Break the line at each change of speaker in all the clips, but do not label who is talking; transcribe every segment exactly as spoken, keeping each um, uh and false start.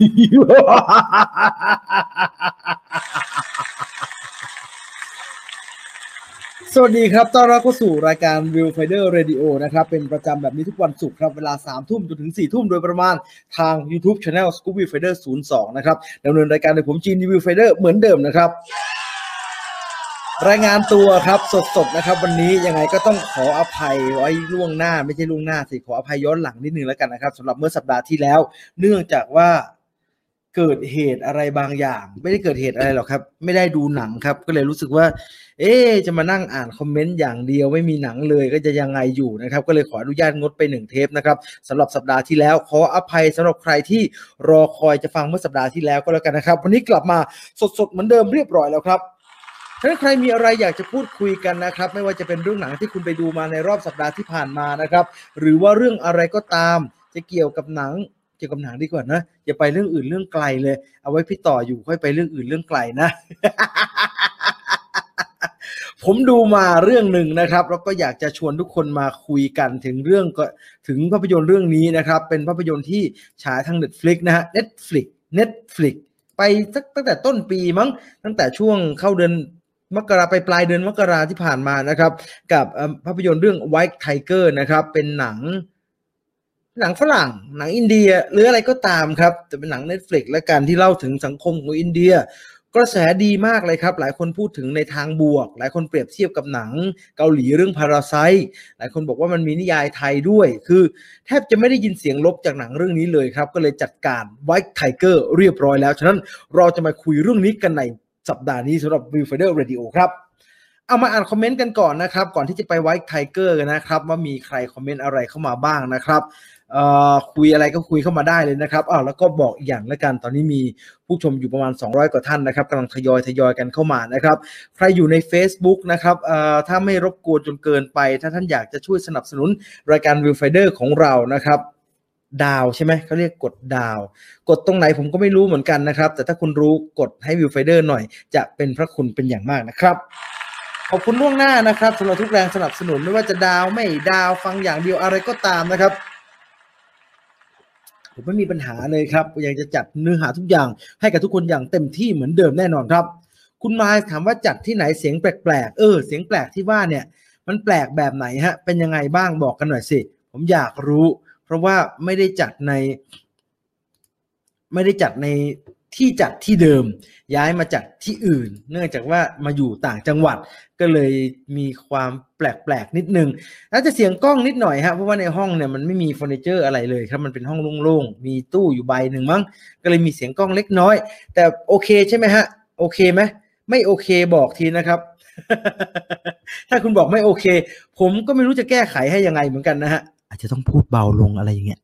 สวัสดีครับต้อนรับเข้าสู่รายการ Viewfinder Radio นะครับเป็นประจำแบบนี้ทุกวันศุกร์ครับเวลา สามทุ่มจนถึง สี่ทุ่มโดยประมาณทาง YouTube Channel Scoop Viewfinder ศูนย์สองนะครับดำเนินรายการโดยผมจีน Viewfinder เหมือนเดิมนะครับรายงานตัวครับสดๆนะครับวันนี้ยังไงก็ต้องขออภัยไว้ล่วงหน้าไม่ใช่ล่วงหน้าสิขออภัยย้อนหลังนิดนึงแล้วกันนะครับสำหรับเมื่อสัปดาห์ที่แล้วเนื่องจากว่าเกิดเหตุอะไรบางอย่างไม่ได้เกิดเหตุอะไรหรอกครับไม่ได้ดูหนังครับก็เลยรู้สึกว่าเอ๊ะจะมานั่งอ่านคอมเมนต์อย่างเดียวไม่มีหนังเลยก็จะยังไงอยู่นะครับก็เลยขออนุญาตงดไปหนึ่งเทปนะครับสำหรับสัปดาห์ที่แล้วขออภัยสำหรับใครที่รอคอยจะฟังเมื่อสัปดาห์ที่แล้วก็แล้วกันนะครับวันนี้กลับมาสดๆเหมือนเดิมเรียบร้อยแล้วครับถ้าใครมีอะไรอยากจะพูดคุยกันนะครับไม่ว่าจะเป็นเรื่องหนังที่คุณไปดูมาในรอบสัปดาห์ที่ผ่านมานะครับหรือว่าเรื่องอะไรก็ตามจะเกี่ยวกับหนังเกี่ยวกับหนังดีกว่านะอย่าไปเรื่องอื่นเรื่องไกลเลยเอาไว้พี่ต่ออยู่ค่อยไปเรื่องอื่นเรื่องไกลนะ ผมดูมาเรื่องหนึ่งนะครับแล้วก็อยากจะชวนทุกคนมาคุยกันถึงเรื่องก็ถึงภาพยนตร์เรื่องนี้นะครับเป็นภาพยนตร์ที่ฉายทาง Netflix นะฮะ Netflix Netflix ไปตั้งแต่ต้นปีมั้งตั้งแต่ช่วงเข้าเดือนมกราไปปลายเดือนมกราที่ผ่านมานะครับกับภาพยนตร์เรื่อง White Tiger นะครับเป็นหนังหนังฝรั่งหนังอินเดียหรืออะไรก็ตามครับจะเป็นหนัง Netflix และการที่เล่าถึงสังคมของอินเดียกระแสดีมากเลยครับหลายคนพูดถึงในทางบวกหลายคนเปรียบเทียบกับหนังเกาหลีเรื่อง Parasite หลายคนบอกว่ามันมีนิยายไทยด้วยคือแทบจะไม่ได้ยินเสียงลบจากหนังเรื่องนี้เลยครับก็เลยจัดการ White Tiger เรียบร้อยแล้วฉะนั้นเราจะมาคุยเรื่องนี้กันในสัปดาห์นี้สำหรับ Viewfinder Radio ครับเอามาอ่านคอมเมนต์กันก่อนนะครับก่อนที่จะไป White Tiger กันนะครับว่ามีใครคอมเมนต์อะไรเข้ามาบ้างนะครับเอ่อคุยอะไรก็คุยเข้ามาได้เลยนะครับอ้าวแล้วก็บอกอีกอย่างแล้วกันตอนนี้มีผู้ชมอยู่ประมาณสองร้อยกว่าท่านนะครับกำลังทยอยทยอยกันเข้ามานะครับใครอยู่ใน Facebook นะครับเอ่อถ้าไม่รบกวนจนเกินไปถ้าท่านอยากจะช่วยสนับสนุนรายการ Viewfinder ของเรานะครับดาวใช่ไหมเขาเรียกกดดาวกดตรงไหนผมก็ไม่รู้เหมือนกันนะครับแต่ถ้าคุณรู้กดให้ Viewfinder หน่อยจะเป็นพระคุณเป็นอย่างมากนะครับขอบคุณล่วงหน้านะครับสำหรับทุกแรงสนับสนุนไม่ว่าจะดาวไม่ดาวฟังอย่างเดียวอะไรก็ตามนะครับผมไม่มีปัญหาเลยครับอยากจะจัดเนื้อหาทุกอย่างให้กับทุกคนอย่างเต็มที่เหมือนเดิมแน่นอนครับคุณมาถามว่าจัดที่ไหนเสียงแปลกๆเออเสียงแปลกที่ว่าเนี่ยมันแปลกแบบไหนฮะเป็นยังไงบ้างบอกกันหน่อยสิผมอยากรู้เพราะว่าไม่ได้จัดในไม่ได้จัดในที่จัดที่เดิมย้ายมาจัดที่อื่นเนื่องจากว่ามาอยู่ต่างจังหวัดก็เลยมีความแปลกๆนิดนึงอาจจะเสียงกล้องนิดหน่อยฮะเพราะว่าในห้องเนี่ยมันไม่มีเฟอร์นิเจอร์อะไรเลยครับมันเป็นห้องโล่งๆมีตู้อยู่ใบหนึ่งมั้งก็เลยมีเสียงกล้องเล็กน้อยแต่โอเคใช่ไหมฮะโอเคไหมไม่โอเคบอกทีนะครับ ถ้าคุณบอกไม่โอเคผมก็ไม่รู้จะแก้ไขให้ยังไงเหมือนกันนะฮะอาจจะต้องพูดเบาลงอะไรอย่างเงี้ย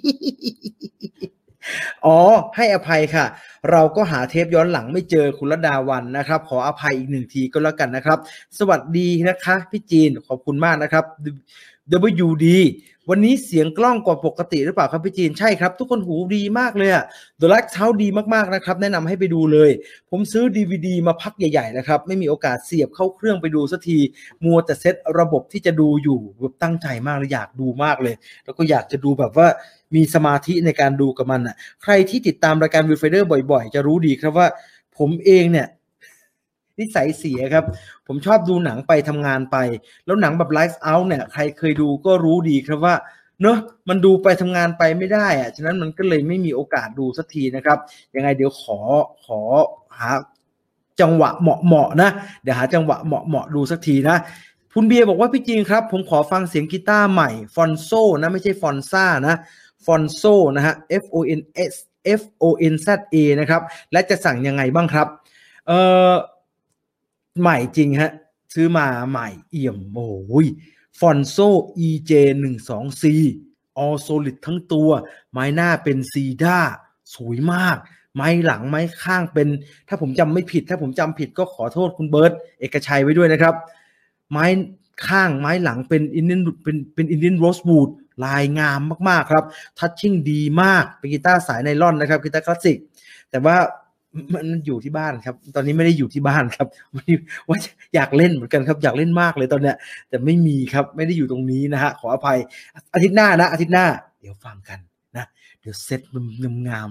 อ๋อให้อภัยค่ะเราก็หาเทปย้อนหลังไม่เจอคุณระดาวันนะครับขออภัยอีกหนึ่งทีก็แล้วกันนะครับสวัสดีนะคะพี่จีนขอบคุณมากนะครับ ดับเบิลยู ดี วันนี้เสียงกล้องกว่าปกติหรือเปล่าครับพี่จีนใช่ครับทุกคนหูดีมากเลยอะ The Lighthouse ดีมากๆนะครับแนะนำให้ไปดูเลยผมซื้อ ดี วี ดี มาพักใหญ่ๆนะครับไม่มีโอกาสเสียบเข้าเครื่องไปดูสักทีมัวแต่เซตระบบที่จะดูอยู่แบบตั้งใจมากเลยอยากดูมากเลยแล้วก็อยากจะดูแบบว่ามีสมาธิในการดูกับมันอ่ะใครที่ติดตามรายการ Viewfinder บ่อยๆจะรู้ดีครับว่าผมเองเนี่ยนิสัยเสียครับผมชอบดูหนังไปทำงานไปแล้วหนังแบบ Lights Out เนี่ยใครเคยดูก็รู้ดีครับว่าเนอะมันดูไปทำงานไปไม่ได้อ่ะฉะนั้นมันก็เลยไม่มีโอกาสดูสักทีนะครับยังไงเดี๋ยวขอขอหาจังหวะเหมาะๆนะเดี๋ยวหาจังหวะเหมาะๆดูสักทีนะคุณเบียร์บอกว่าพี่จีนครับผมขอฟังเสียงกีตาร์ใหม่ฟอนโซนะไม่ใช่ฟอนซ่านะฟอนโซนะฮะ F O N S F O N Z A นะครับและจะสั่งยังไงบ้างครับเอ่อใหม่จริงฮะซื้อมาใหม่เอี่ยมโอ้ยฟอนโซ อี เจ หนึ่งสอง ซี All Solid ทั้งตัวไม้หน้าเป็นซีด้าสวยมากไม้หลังไม้ข้างเป็นถ้าผมจำไม่ผิดถ้าผมจำผิดก็ขอโทษคุณเบิร์ตเอกชัยไว้ด้วยนะครับไม้ข้างไม้หลังเป็นอินเดียนเป็นเป็นอินเดียนโรสวูดลายงามมากๆครับทัชชิ่งดีมากเป็นกีตาร์สายไนลอนนะครับกีตาร์คลาสสิกแต่ว่ามันอยู่ที่บ้านครับตอนนี้ไม่ได้อยู่ที่บ้านครับว่าอยากเล่นเหมือนกันครับอยากเล่นมากเลยตอนเนี้ยแต่ไม่มีครับไม่ได้อยู่ตรงนี้นะฮะขออภัยอาทิตย์หน้านะอาทิตย์หน้าเดี๋ยวฟังกันนะเดี๋ยวเซตงามๆเลย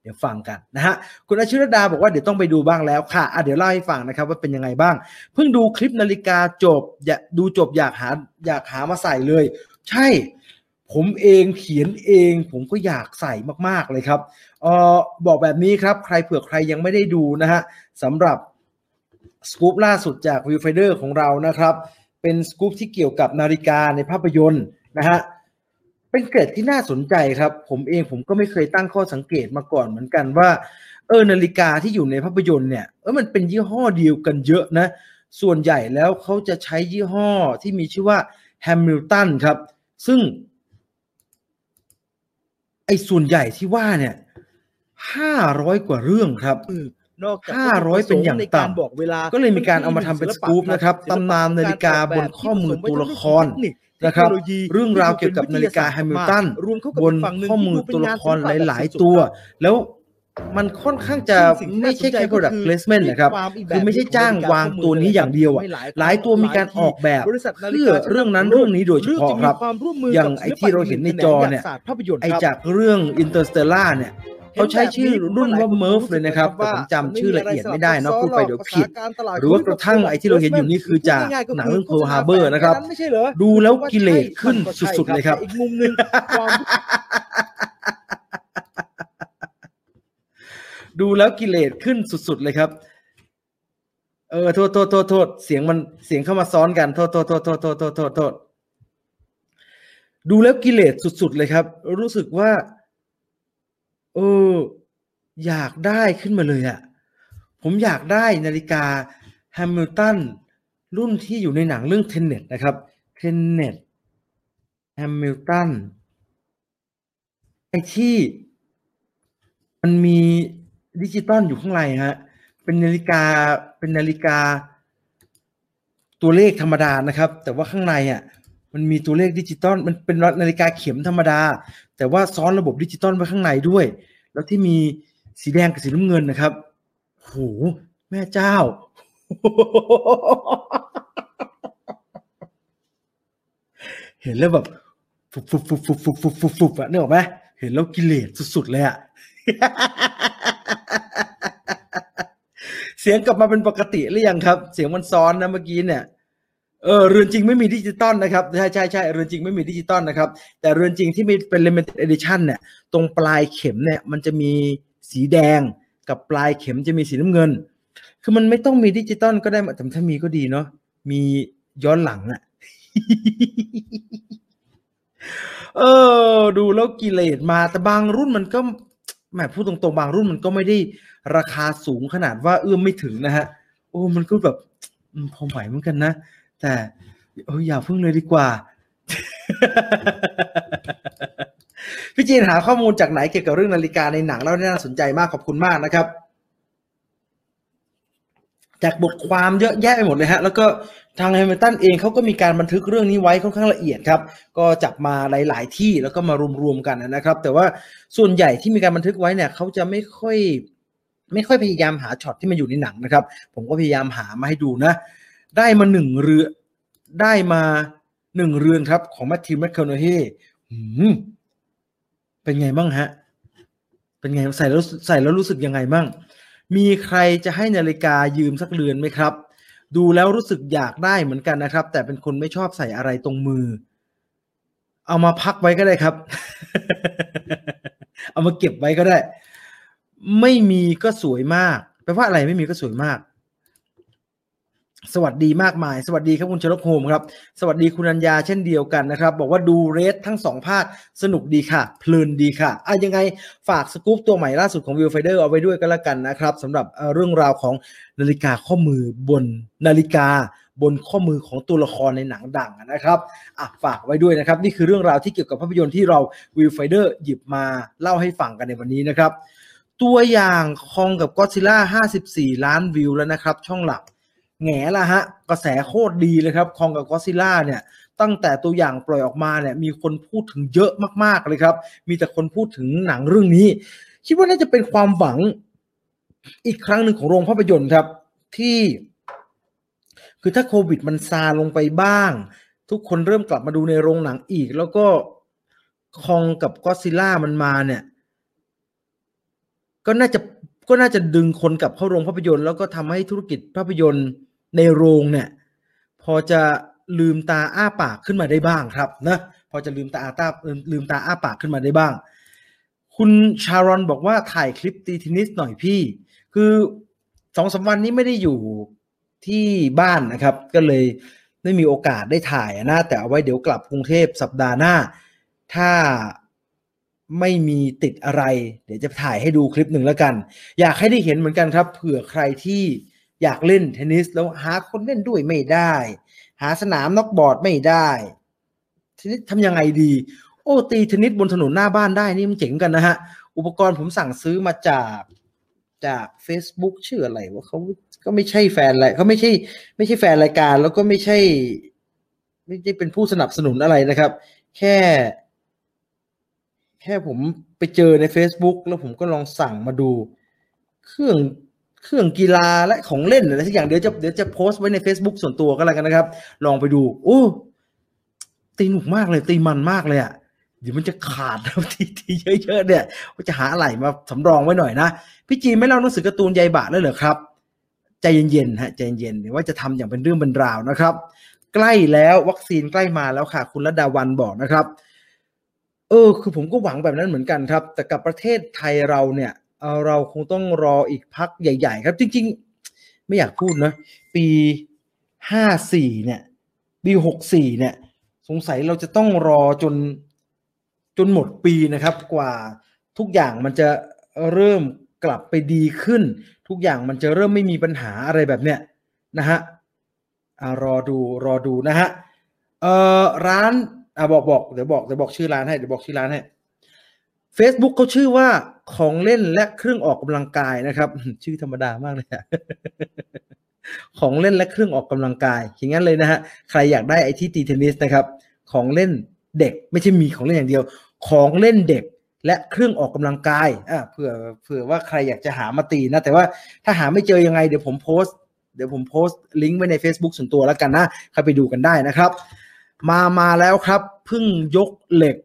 เดี๋ยวฟังกันนะฮะคุณอาชิรดาบอกว่าเดี๋ยวต้องไปดูบ้างแล้วค่ะอ่ะเดี๋ยวเล่าให้ฟังนะครับว่าเป็นยังไงบ้างเพิ่งดูคลิปนาฬิกาจบอยากดูจบอยากหาอยากหามาใส่เลยใช่ผมเองเขียนเองผมก็อยากใส่มากๆเลยครับเอ่อบอกแบบนี้ครับใครเผื่อใครยังไม่ได้ดูนะฮะสำหรับสกู๊ปล่าสุดจาก Viewfinder ของเรานะครับเป็นสกู๊ปที่เกี่ยวกับนาฬิกาในภาพยนตร์นะฮะเป็นเกร็ดที่น่าสนใจครับผมเองผมก็ไม่เคยตั้งข้อสังเกตมาก่อนเหมือนกันว่าเออนาฬิกาที่อยู่ในภาพยนตร์เนี่ยเออมันเป็นยี่ห้อเดียวกันเยอะนะส่วนใหญ่แล้วเขาจะใช้ยี่ห้อที่มีชื่อว่าแฮมิลตันครับซึ่งไอ้ส่วนใหญ่ที่ว่าเนี่ยห้าร้อยกว่าเรื่องครับ
นอกจาก
ห้าร้อยเป็นอย่างต่ำก็เลยมีการเอามาทำเป็นสกู๊ปนะครับตำนานนาฬิกาบนข้อมือตัวละครนะครับเรื่องราวเกี่ยวกับนาฬิกาแฮมิลตันบนข้อมือตัวละครหลายๆตัวแล้วมันค่อนข้างจะไม่ใช่แค่ product placement นะครับคือไม่ใช่จ้างวางตัวนี้อย่างเดียวอ่ะหลายตัวมีการออกแบบเพื่อเรื่องนั้นเรื่องนี้โดยเฉพาะครับอย่างไอ้ที่เราเห็นในจอเนี่ยไอ้จากเรื่อง Interstellar เนี่ยเขาใช้ชื่อรุ่นว่า Murph เลยนะครับแต่ผมจำชื่อละเอียดไม่ได้นะพูดไปเดี๋ยวผิดหรือว่ากระทั่งไอ้ที่เราเห็นอยู่นี่คือจากหนังเรื่อง Pearl Harbor นะครับดูแล้วกิเลสขึ้นสุดๆเลยครับอีกมุมนึงดูแล้วกิเลสขึ้นสุดๆเลยครับเออโทษโทษโทษโทษเสียงมันเสียงเข้ามาซ้อนกันโทษโทษโทษโทษโทษโทษโทษโทษดูแล้วกิเลสสุดๆเลยครับรู้สึกว่าเอออยากได้ขึ้นมาเลยอ่ะผมอยากได้นาฬิกาแฮมิลตันรุ่นที่อยู่ในหนังเรื่องเทนเน็ตนะครับเทนเน็ตแฮมิลตันไอ้ที่มันมีดิจิตอลอยู่ข้างในฮะเป็นนาฬิกาเป็นนาฬิกาตัวเลขธรรมดานะครับแต่ว่าข้างในอ่ะมันมีตัวเลขดิจิตอลมันเป็นนาฬิกาเข็มธรรมดาแต่ว่าซ้อนระบบดิจิตอลไว้ข้างในด้วยแล้วที่มีสีแดงกับสีน้ำเงินนะครับโหแม่เจ้า เห็นแล้วแบบฟุบฟุบฟุบฟุบฟุบฟุบฟุบฟุบอะนึกออกไหมเห็นแล้วกิเลสสุดๆเลยอะ เสียงกลับมาเป็นปกติหรือยังครับเสียงมันซ้อนนะเมื่อกี้เนี่ยเออเรือนจริงไม่มีดิจิตอลนะครับใช่ใช่ใช่เรือนจริงไม่มีดิจิตอลนะครับแต่เรือนจริงที่มีเป็น limited edition เนี่ยตรงปลายเข็มเนี่ยมันจะมีสีแดงกับปลายเข็มจะมีสีน้ำเงินคือมันไม่ต้องมีดิจิตอลก็ได้แต่ถ้ามีก็ดีเนาะมีย้อนหลังอะ เออดูแล้วกิเลสมาแต่บางรุ่นมันก็แหมพูดตรงๆบางรุ่นมันก็ไม่ได้ราคาสูงขนาดว่าเอื้อมไม่ถึงนะฮะโอ้มันก็แบบพอไหวเหมือนกันนะแต่เอออย่าเพิ่งเลยดีกว่า พี่จีนหาข้อมูลจากไหนเกี่ยวกับเรื่องนาฬิกาในหนังแล้วน่าสนใจมากขอบคุณมากนะครับจากบทความเยอะแยะไปหมดเลยฮะแล้วก็ทางแฮมิลตันเองเขาก็มีการบันทึกเรื่องนี้ไว้ค่อนข้างละเอียดครับก็จับมาหลายๆที่แล้วก็มารวมๆกันนะครับแต่ว่าส่วนใหญ่ที่มีการบันทึกไว้เนี่ยเขาจะไม่ค่อยไม่ค่อยพยายามหาช็อตที่มันอยู่ในหนังนะครับผมก็พยายามหามาให้ดูนะได้มาหนึ่งเรือได้มาหนึ่งเรือนครับของแมทธิว แมคคอนอเฮย์เป็นไงบ้างฮะเป็นไงใส่แล้วใส่แล้วรู้สึกยังไงบ้างมีใครจะให้นาฬิกายืมสักเรือนไหมครับดูแล้วรู้สึกอยากได้เหมือนกันนะครับแต่เป็นคนไม่ชอบใส่อะไรตรงมือเอามาพักไว้ก็ได้ครับ เอามาเก็บไว้ก็ได้ไม่มีก็สวยมากแปลว่าอะไรไม่มีก็สวยมากสวัสดีมากมายสวัสดีครับคุณชลโฮมครับสวัสดีคุณอัญญาเช่นเดียวกันนะครับบอกว่าดูเรสทั้งสองภาคสนุกดีค่ะเพลินดีค่ะอ่ะยังไงฝากสกู๊ปตัวใหม่ล่าสุดของ Viewfinder เอาไว้ด้วยก็แล้วกันนะครับสำหรับเรื่องราวของนาฬิกาข้อมือบนนาฬิกาบนข้อมือของตัวละครในหนังดังนะครับอ่ะฝากไว้ด้วยนะครับนี่คือเรื่องราวที่เกี่ยวกับภาพยนตร์ที่เรา Viewfinder หยิบมาเล่าให้ฟังกันในวันนี้นะครับตัวอย่างคองกับ Godzilla ห้าสิบสี่ล้านวิวแล้วนะครับช่องหลักแง่ละฮะกระแสโคตรดีเลยครับคองกับก็อดซิลล่าเนี่ยตั้งแต่ตัวอย่างปล่อยออกมาเนี่ยมีคนพูดถึงเยอะมากๆเลยครับมีแต่คนพูดถึงหนังเรื่องนี้คิดว่าน่าจะเป็นความหวังอีกครั้งหนึ่งของโรงภาพยนตร์ครับที่คือถ้าโควิดมันซาลงไปบ้างทุกคนเริ่มกลับมาดูในโรงหนังอีกแล้วก็คองกับก็อดซิลล่ามันมาเนี่ยก็น่าจะก็น่าจะดึงคนกลับเข้าโรงภาพยนตร์แล้วก็ทำให้ธุรกิจภาพยนตร์ในโรงเนี่ยพอจะลืมตาอ้าปากขึ้นมาได้บ้างครับนะพอจะลืมตาอ้าตาลืมตาอ้าปากขึ้นมาได้บ้างคุณชารอนบอกว่าถ่ายคลิปตีเทนนิสหน่อยพี่คือสองสามวันนี้ไม่ได้อยู่ที่บ้านนะครับก็เลยไม่มีโอกาสได้ถ่ายนะแต่เอาไว้เดี๋ยวกลับกรุงเทพสัปดาห์หน้าถ้าไม่มีติดอะไรเดี๋ยวจะถ่ายให้ดูคลิปหนึ่งแล้วกันอยากให้ได้เห็นเหมือนกันครับเผื่อใครที่อยากเล่นเทนนิสแล้วหาคนเล่นด้วยไม่ได้หาสนามน็อกบอร์ดไม่ได้ทีนี้ทำยังไงดีโอ้ตีเทนนิสบนถนนหน้าบ้านได้นี่มันเจ๋งกันนะฮะอุปกรณ์ผมสั่งซื้อมาจากจาก Facebook ชื่ออะไรวะเขาก็ไม่ใช่แฟนอะไรเขาไม่ใช่ไม่ใช่แฟนรายการแล้วก็ไม่ใช่ไม่ใช่เป็นผู้สนับสนุนอะไรนะครับแค่แค่ผมไปเจอใน Facebook แล้วผมก็ลองสั่งมาดูเครื่องเครื่องกีฬาและของเล่นอะไรสักอย่างเดี๋ยวจะเดี๋ยวจะโพสต์ไว้ใน Facebook ส่วนตัวก็แล้วกันนะครับลองไปดูโอ้ตีหนุกมากเลยตีมันมากเลยอ่ะเดี๋ยวมันจะขาดแล้วทีทีเยอะๆเนี่ยว่าจะหาอะไรมาสำรองไว้หน่อยนะพี่จีนไม่เล่าหนังสือการ์ตูนยายบะเลยเหรอครับใจเย็นๆฮะใจเย็นๆเดี๋ยวว่าจะทำอย่างเป็นเรื่องเป็นราวนะครับใกล้แล้ววัคซีนใกล้มาแล้วค่ะคุณรัตดาวันบอกนะครับเออคือผมก็หวังแบบนั้นเหมือนกันครับแต่กับประเทศไทยเราเนี่ยเออเราคงต้องรออีกพักใหญ่ๆครับจริงๆไม่อยากพูดนะปีห้าสี่เนี่ยปีหกสี่เนี่ยสงสัยเราจะต้องรอจนจนหมดปีนะครับกว่าทุกอย่างมันจะเริ่มกลับไปดีขึ้นทุกอย่างมันจะเริ่มไม่มีปัญหาอะไรแบบเนี้ยนะฮะอ่ารอดูรอดูนะฮะเอ่อร้านอ่ะบอกบอกเดี๋ยวบอกเดี๋ยวบอกชื่อร้านให้เดี๋ยวบอกชื่อร้านให้ Facebook เขาชื่อว่าของเล่นและเครื่องออกกำลังกายนะครับชื่อธรรมดามากเลยอะของเล่นและเครื่องออกกำลังกายอย่างนั้นเลยนะฮะใครอยากได้ไอ้ที่ตีเทนนิสนะครับของเล่นเด็กไม่ใช่มีของเล่นอย่างเดียวของเล่นเด็กและเครื่องออกกำลังกายอ่ะเผื่อเผื่อว่าใครอยากจะหามาตีนะแต่ว่าถ้าหาไม่เจอยังไงเดี๋ยวผมโพสต์เดี๋ยวผมโพสต์ลิงก์ไว้ใน Facebook ส่วนตัวแล้วกันนะเข้าไปดูกันได้นะครับมามาแล้วครับเพิ่งยกเหล็ก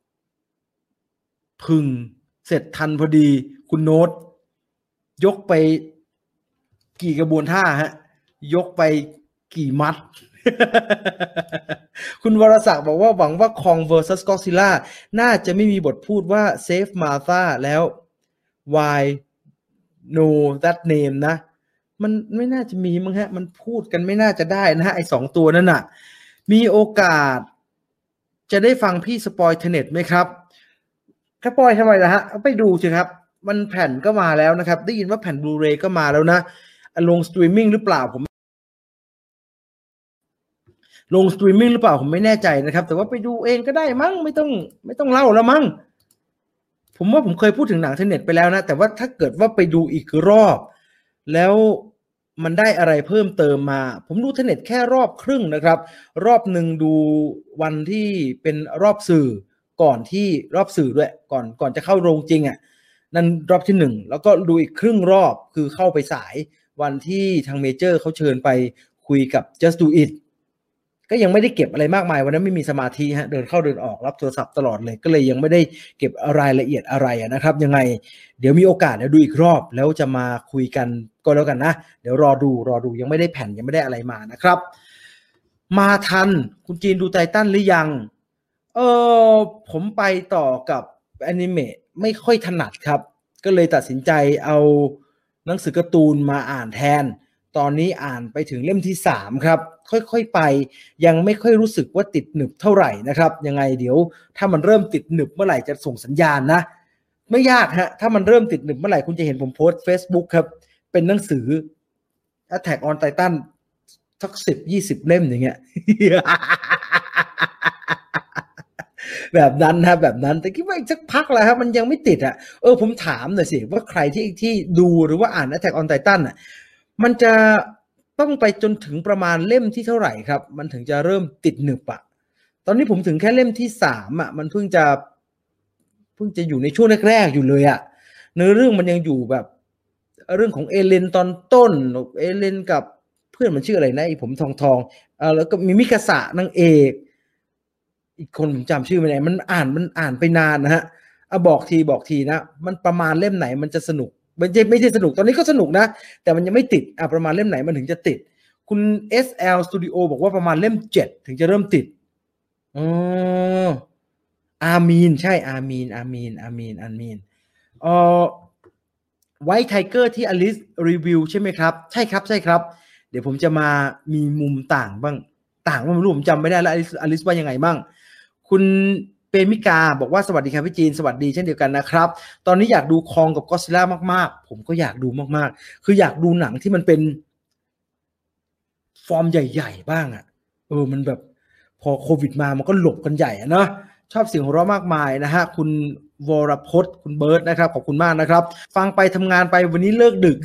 พึ่งเสร็จทันพอดีคุณโน้ตยกไปกี่กระบวนท่าฮะยกไปกี่มัด คุณวรศักดิ์บอกว่าหวังว่าคอง versus Godzilla น่าจะไม่มีบทพูดว่า save Martha แล้ว why no that name นะมันไม่น่าจะมีมั้งฮะมันพูดกันไม่น่าจะได้นะฮะไอ้สองตัวนั่นน่ะมีโอกาสจะได้ฟังพี่สปอยเทเน็ตไหมครับสปอยทำไมล่ะฮะไปดูสิครับมันแผ่นก็มาแล้วนะครับได้ยินว่าแผ่นบลูเรย์ก็มาแล้วนะลงสตรีมมิ่งหรือเปล่าผมลงสตรีมมิ่งหรือเปล่าผมไม่แน่ใจนะครับแต่ว่าไปดูเองก็ได้มั้งไม่ต้องไม่ต้องเล่าแล้วมั้งผมว่าผมเคยพูดถึงหนังเทเน็ตไปแล้วนะแต่ว่าถ้าเกิดว่าไปดูอีกรอบแล้วมันได้อะไรเพิ่มเติมมาผมดูเทเน็ตแค่รอบครึ่งนะครับรอบหนึ่งดูวันที่เป็นรอบสื่อก่อนที่รอบสื่อด้วยก่อนก่อนจะเข้าโรงจริงอ่ะนั่นรอบที่หนึ่งแล้วก็ดูอีกครึ่งรอบคือเข้าไปสายวันที่ทางเมเจอร์เขาเชิญไปคุยกับ Just Do It ก็ยังไม่ได้เก็บอะไรมากมายวันนั้นไม่มีสมาธิฮะเดินเข้าเดินออกรับโทรศัพท์ตลอดเลยก็เลยยังไม่ได้เก็บรายละเอียดอะไรนะครับยังไงเดี๋ยวมีโอกาสเดี๋ยวดูอีกรอบแล้วจะมาคุยกันก็แล้วกันนะเดี๋ยวรอดูรอดูยังไม่ได้แผ่นยังไม่ได้อะไรมานะครับมาทันคุณจีนดูไททันหรือยังเออผมไปต่อกับอนิเมะไม่ค่อยถนัดครับก็เลยตัดสินใจเอาหนังสือการ์ตูนมาอ่านแทนตอนนี้อ่านไปถึงเล่มที่สามครับค่อยๆไปยังไม่ค่อยรู้สึกว่าติดหนึบเท่าไหร่นะครับยังไงเดี๋ยวถ้ามันเริ่มติดหนึบเมื่อไหร่จะส่งสัญญาณนะไม่ยากฮะถ้ามันเริ่มติดหนึบเมื่อไหร่คุณจะเห็นผมโพสต์ Facebook ครับเป็นหนังสือ Attack on Titan สักสิบ ยี่สิบเล่มอย่างเงี้ย แบบนั้นนะแบบนั้นแต่คิดว่าอีกสักพักแล้วครับมันยังไม่ติดอ่ะเออผมถามหน่อยสิว่าใครที่ที่ดูหรือว่าอ่าน Attack on Titan อ่ะมันจะต้องไปจนถึงประมาณเล่มที่เท่าไหร่ครับมันถึงจะเริ่มติดหนึบอ่ะตอนนี้ผมถึงแค่เล่มที่สามอ่ะมันเพิ่งจะเพิ่งจะอยู่ในช่วงแรกๆอยู่เลยอ่ะเนื้อเรื่องมันยังอยู่แบบเรื่องของเอเลนตอนต้นเอเลนกับเพื่อนมันชื่ออะไรนะไอ้ผมทองทองเออแล้วก็มีมิคาสะนางเอกอีกคนผมจำชื่อไม่ได้มันอ่านมันอ่านไปนานนะฮะอ่ะบอกทีบอกทีนะมันประมาณเล่มไหนมันจะสนุกไม่ใช่ไม่ใช่สนุกตอนนี้ก็สนุกนะแต่มันยังไม่ติดอ่ะประมาณเล่มไหนมันถึงจะติดคุณ เอส แอล Studio บอกว่าประมาณเล่มเจ็ดถึงจะเริ่มติดอ๋ออามีนใช่อามีนอามีนอามีนอามีนเอ่อไวท์ไทเกอร์ที่อลิสรีวิวใช่ไหมครับใช่ครับใช่ครับเดี๋ยวผมจะมามีมุมต่างบ้างต่างว่าไม่รู้ผมจำไม่ได้แล้วอลิสอลิสว่ายังไงบ้างคุณเปมิกาบอกว่าสวัสดีครับพี่จีนสวัสดีเช่นเดียวกันนะครับตอนนี้อยากดูคองกับก็อดซิลล่ามากๆผมก็อยากดูมากๆคืออยากดูหนังที่มันเป็นฟอร์มใหญ่ๆบ้างอ่ะเออมันแบบพอโควิดมามันก็หลบกันใหญ่อะเนาะชอบเสียงหัวเราะมากมายนะฮะคุณวรพจน์คุณเบิร์ตนะครับขอบคุณมากนะครับฟังไปทำงานไปวันนี้เลิกดึก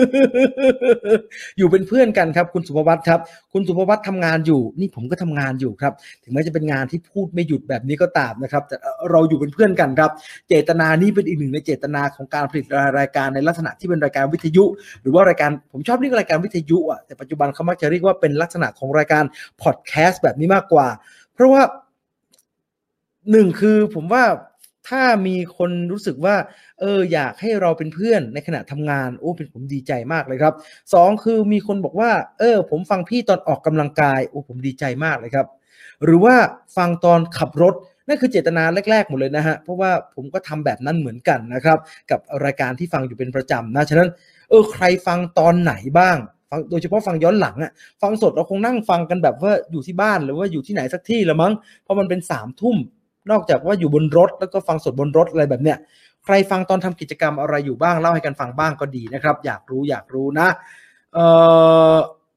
อยู่เป็นเพื่อนกันครับคุณสุภวัฒน์ครับคุณสุภวัฒน์ทำงานอยู่นี่ผมก็ทำงานอยู่ครับถึงแม้จะเป็นงานที่พูดไม่หยุดแบบนี้ก็ตามนะครับแต่เราอยู่เป็นเพื่อนกันครับเจตนานี้เป็นอีกหนึ่งในเจตนาของการผลิตรายการในลักษณะที่เป็นรายการวิทยุ หรือว่ารายการผมชอบเรียกรายการวิทยุอ่ะแต่ปัจจุบันเขามักจะเรียกว่าเป็นลักษณะของรายการพอดแคสต์แบบนี้มากกว่าเพราะว่าหนึ่งคือผมว่าถ้ามีคนรู้สึกว่าเอออยากให้เราเป็นเพื่อนในขณะทำงานโอ้เป็นผมดีใจมากเลยครับสองคือมีคนบอกว่าเออผมฟังพี่ตอนออกกำลังกายโอ้ผมดีใจมากเลยครับหรือว่าฟังตอนขับรถนั่นคือเจตนาแรกๆหมดเลยนะฮะเพราะว่าผมก็ทำแบบนั้นเหมือนกันนะครับกับรายการที่ฟังอยู่เป็นประจำนะฉะนั้นเออใครฟังตอนไหนบ้างฟังโดยเฉพาะฟังย้อนหลังอ่ะฟังสดเราคงนั่งฟังกันแบบว่าอยู่ที่บ้านหรือว่าอยู่ที่ไหนสักที่ละมั้งเพราะมันเป็นสามทุ่มนอกจากว่าอยู่บนรถแล้วก็ฟังสดบนรถอะไรแบบเนี้ยใครฟังตอนทำกิจกรรมอะไรอยู่บ้างเล่าให้กันฟังบ้างก็ดีนะครับอยากรู้อยากรู้นะเออ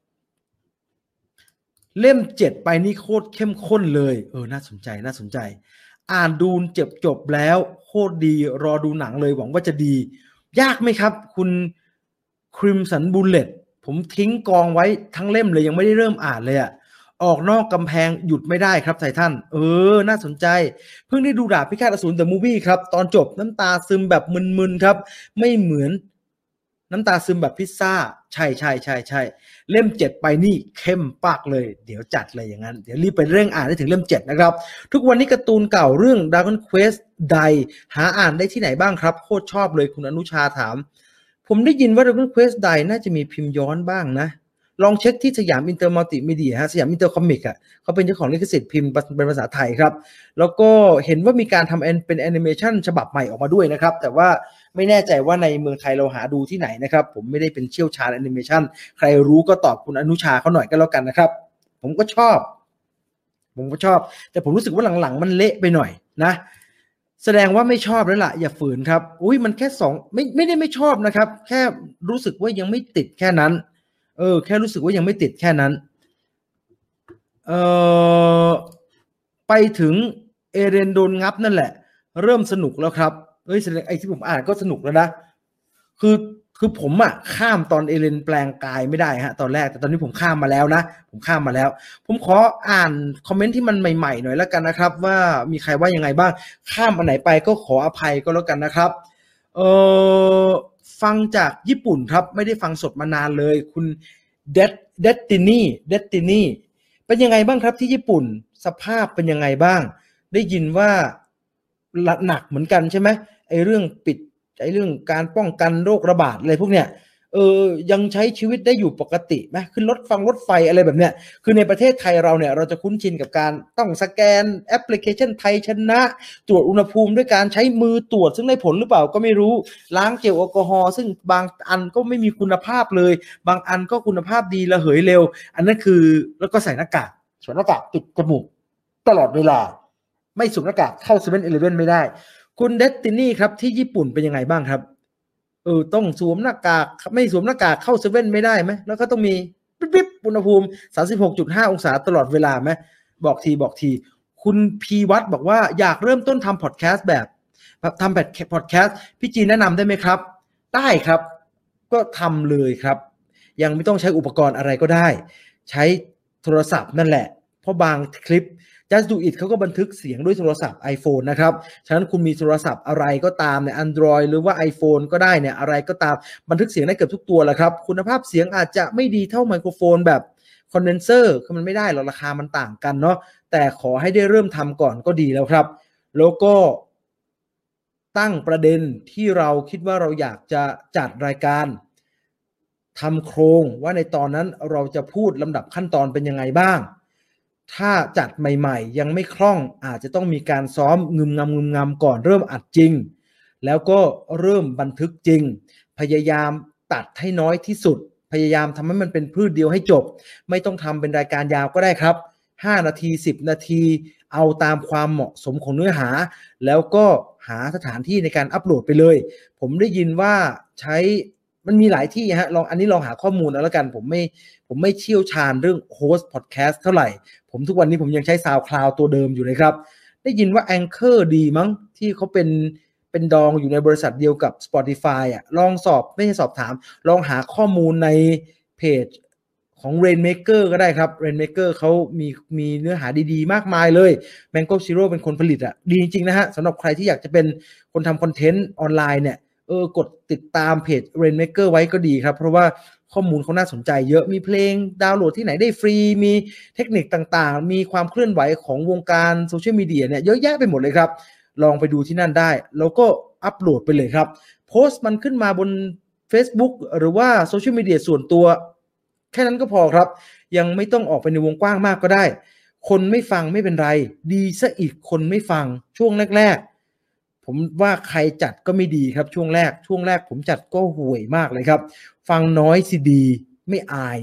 เล่มเจ็ดไปนี่โคตรเข้มข้นเลยเออน่าสนใจน่าสนใจอ่านดูเจ็บจบแล้วโคตรดีรอดูหนังเลยหวังว่าจะดียากไหมครับคุณคริมสันบูลเลตผมทิ้งกองไว้ทั้งเล่มเลยยังไม่ได้เริ่มอ่านเลยอะออกนอกกำแพงหยุดไม่ได้ครับไททันเออน่าสนใจเพิ่งได้ดูดาบพิฆาตอสูรเดอะมูฟวี่ครับตอนจบน้ำตาซึมแบบมึนๆครับไม่เหมือนน้ำตาซึมแบบพิซซ่าใช่ใช่ใช่ใช่เล่มเจ็ดไปนี่เข้มปากเลยเดี๋ยวจัดเลยอย่างนั้นเดี๋ยวรีบไปเร่งอ่านได้ถึงเล่มเจ็ดนะครับทุกวันนี้การ์ตูนเก่าเรื่อง Dragon Quest ใดหาอ่านได้ที่ไหนบ้างครับโคตรชอบเลยคุณอนุชาถามผมได้ยินว่า Dragon Quest ใดน่าจะมีพิมพ์ย้อนบ้างนะลองเช็คที่สยามอินเตอร์มัลติมีเดียฮะสยามอินเตอร์คอมิกอ่ะเขาเป็นเจ้าของลิขสิทธิ์พิมพ์เป็นภาษาไทยครับแล้วก็เห็นว่ามีการทำเป็นแอนิเมชันฉบับใหม่ออกมาด้วยนะครับแต่ว่าไม่แน่ใจว่าในเมืองไทยเราหาดูที่ไหนนะครับผมไม่ได้เป็นเชี่ยวชาญแอนิเมชันใครรู้ก็ตอบคุณอนุชาเขาหน่อยก็แล้วกันนะครับผมก็ชอบผมก็ชอบแต่ผมรู้สึกว่าหลังๆมันเละไปหน่อยนะแสดงว่าไม่ชอบแล้วล่ะอย่าฝืนครับอุ้ยมันแค่สองไม่ไม่ได้ไม่ชอบนะครับแค่รู้สึกว่ายังไม่ติดแค่นั้นเออแค่รู้สึกว่ายังไม่ติดแค่นั้นเออไปถึงเอเรนโดนงับนั่นแหละเริ่มสนุกแล้วครับเอ้ยไอ้ที่ผมอ่านก็สนุกแล้วนะคือคือผมอ่ะข้ามตอนเอเลนแปลงกายไม่ได้ฮะตอนแรกแต่ตอนนี้ผมข้ามมาแล้วนะผมข้ามมาแล้วผมขออ่านคอมเมนต์ที่มันใหม่ๆหน่อยแล้วกันนะครับว่ามีใครว่ายังไงบ้างข้ามอันไหนไปก็ขออภัยก็แล้วกันนะครับเออฟังจากญี่ปุ่นครับไม่ได้ฟังสดมานานเลยคุณเดดเดดตินี่เดดตินี่เป็นยังไงบ้างครับที่ญี่ปุ่นสภาพเป็นยังไงบ้างได้ยินว่าหนักเหมือนกันใช่ไหมไอ้เรื่องปิดไอ้เรื่องการป้องกันโรคระบาดอะไรพวกเนี้ยเออยังใช้ชีวิตได้อยู่ปกติไหมขึ้นรถฟังรถไฟอะไรแบบเนี้ยคือในประเทศไทยเราเนี่ยเราจะคุ้นชินกับการต้องสแกนแอปพลิเคชันไทยชนะตรวจอุณหภูมิด้วยการใช้มือตรวจซึ่งได้ผลหรือเปล่าก็ไม่รู้ล้างเจลแอลกอฮอล์ซึ่งบางอันก็ไม่มีคุณภาพเลยบางอันก็คุณภาพดีระเหยเร็วอันนั้นคือแล้วก็ใส่หน้ากากสวมหน้ากากปิดจมูกตลอดเวลาไม่สวมหน้ากากเข้าเซเว่นอีเลฟเว่นไม่ได้คุณเดสตินีครับที่ญี่ปุ่นเป็นยังไงบ้างครับเออต้องสวมหน้ากากไม่สวมหน้ากากเข้าเซเว่นไม่ได้ไหมแล้วก็ต้องมีปิ๊บๆอุณหภูมิ สามสิบหกจุดห้า องศาตลอดเวลาไหมบอกทีบอกทีคุณพีวัตบอกว่าอยากเริ่มต้นทำพอดแคสต์แบบทำแบบพอดแคสต์พี่จีนแนะนำได้ไหมครับได้ครับก็ทำเลยครับยังไม่ต้องใช้อุปกรณ์อะไรก็ได้ใช้โทรศัพท์นั่นแหละเพราะบางคลิปJust Do It เขาก็บันทึกเสียงด้วยโทรศัพท์ iPhone นะครับฉะนั้นคุณมีโทรศัพท์อะไรก็ตามเนี่ย Android หรือว่า iPhone ก็ได้เนี่ยอะไรก็ตามบันทึกเสียงได้เกือบทุกตัวแหละครับคุณภาพเสียงอาจจะไม่ดีเท่าไมโครโฟนแบบคอนเดนเซอร์คือมันไม่ได้หรอกราคามันต่างกันเนาะแต่ขอให้ได้เริ่มทำก่อนก็ดีแล้วครับแล้วก็ตั้งประเด็นที่เราคิดว่าเราอยากจะจัดรายการทำโครงว่าในตอนนั้นเราจะพูดลำดับขั้นตอนเป็นยังไงบ้างถ้าจัดใหม่ๆยังไม่คล่องอาจจะต้องมีการซ้อมงึมงำงึมงำก่อนเริ่มอัดจริงแล้วก็เริ่มบันทึกจริงพยายามตัดให้น้อยที่สุดพยายามทำให้มันเป็นพืชเดียวให้จบไม่ต้องทำเป็นรายการยาวก็ได้ครับห้านาทีสิบนาทีเอาตามความเหมาะสมของเนื้อหาแล้วก็หาสถานที่ในการอัปโหลดไปเลยผมได้ยินว่าใช้มันมีหลายที่ฮะลองอันนี้ลองหาข้อมูลเอาแล้วกันผมไม่ผมไม่เชี่ยวชาญเรื่องโฮสต์พอดแคสต์เท่าไหร่ผมทุกวันนี้ผมยังใช้ SoundCloud ตัวเดิมอยู่เลยครับได้ยินว่า Anchor ดีมั้งที่เขาเป็นเป็นดองอยู่ในบริษัทเดียวกับ Spotify อ่ะลองสอบไม่ใช่สอบถามลองหาข้อมูลในเพจของ Rainmaker ก็ได้ครับ Rainmaker เขามีมีเนื้อหาดีๆมากมายเลย Mango Zero เป็นคนผลิตอ่ะดีจริงๆนะฮะสำหรับใครที่อยากจะเป็นคนทำคอนเทนต์ออนไลน์เนี่ยเออกดติดตามเพจ Rainmaker ไว้ก็ดีครับเพราะว่าข้อมูลเขาน่าสนใจเยอะมีเพลงดาวน์โหลดที่ไหนได้ฟรีมีเทคนิคต่างๆมีความเคลื่อนไหวของวงการโซเชียลมีเดียเนี่ยเยอะแยะไปหมดเลยครับลองไปดูที่นั่นได้แล้วก็อัปโหลดไปเลยครับโพสต์มันขึ้นมาบน Facebook หรือว่าโซเชียลมีเดียส่วนตัวแค่นั้นก็พอครับยังไม่ต้องออกไปในวงกว้างมากก็ได้คนไม่ฟังไม่เป็นไรดีซะอีกคนไม่ฟังช่วงแรกๆผมว่าใครจัดก็ไม่ดีครับช่วงแรกช่วงแรกผมจัดก็ห่วยมากเลยครับฟังน้อยสิดีไม่อาย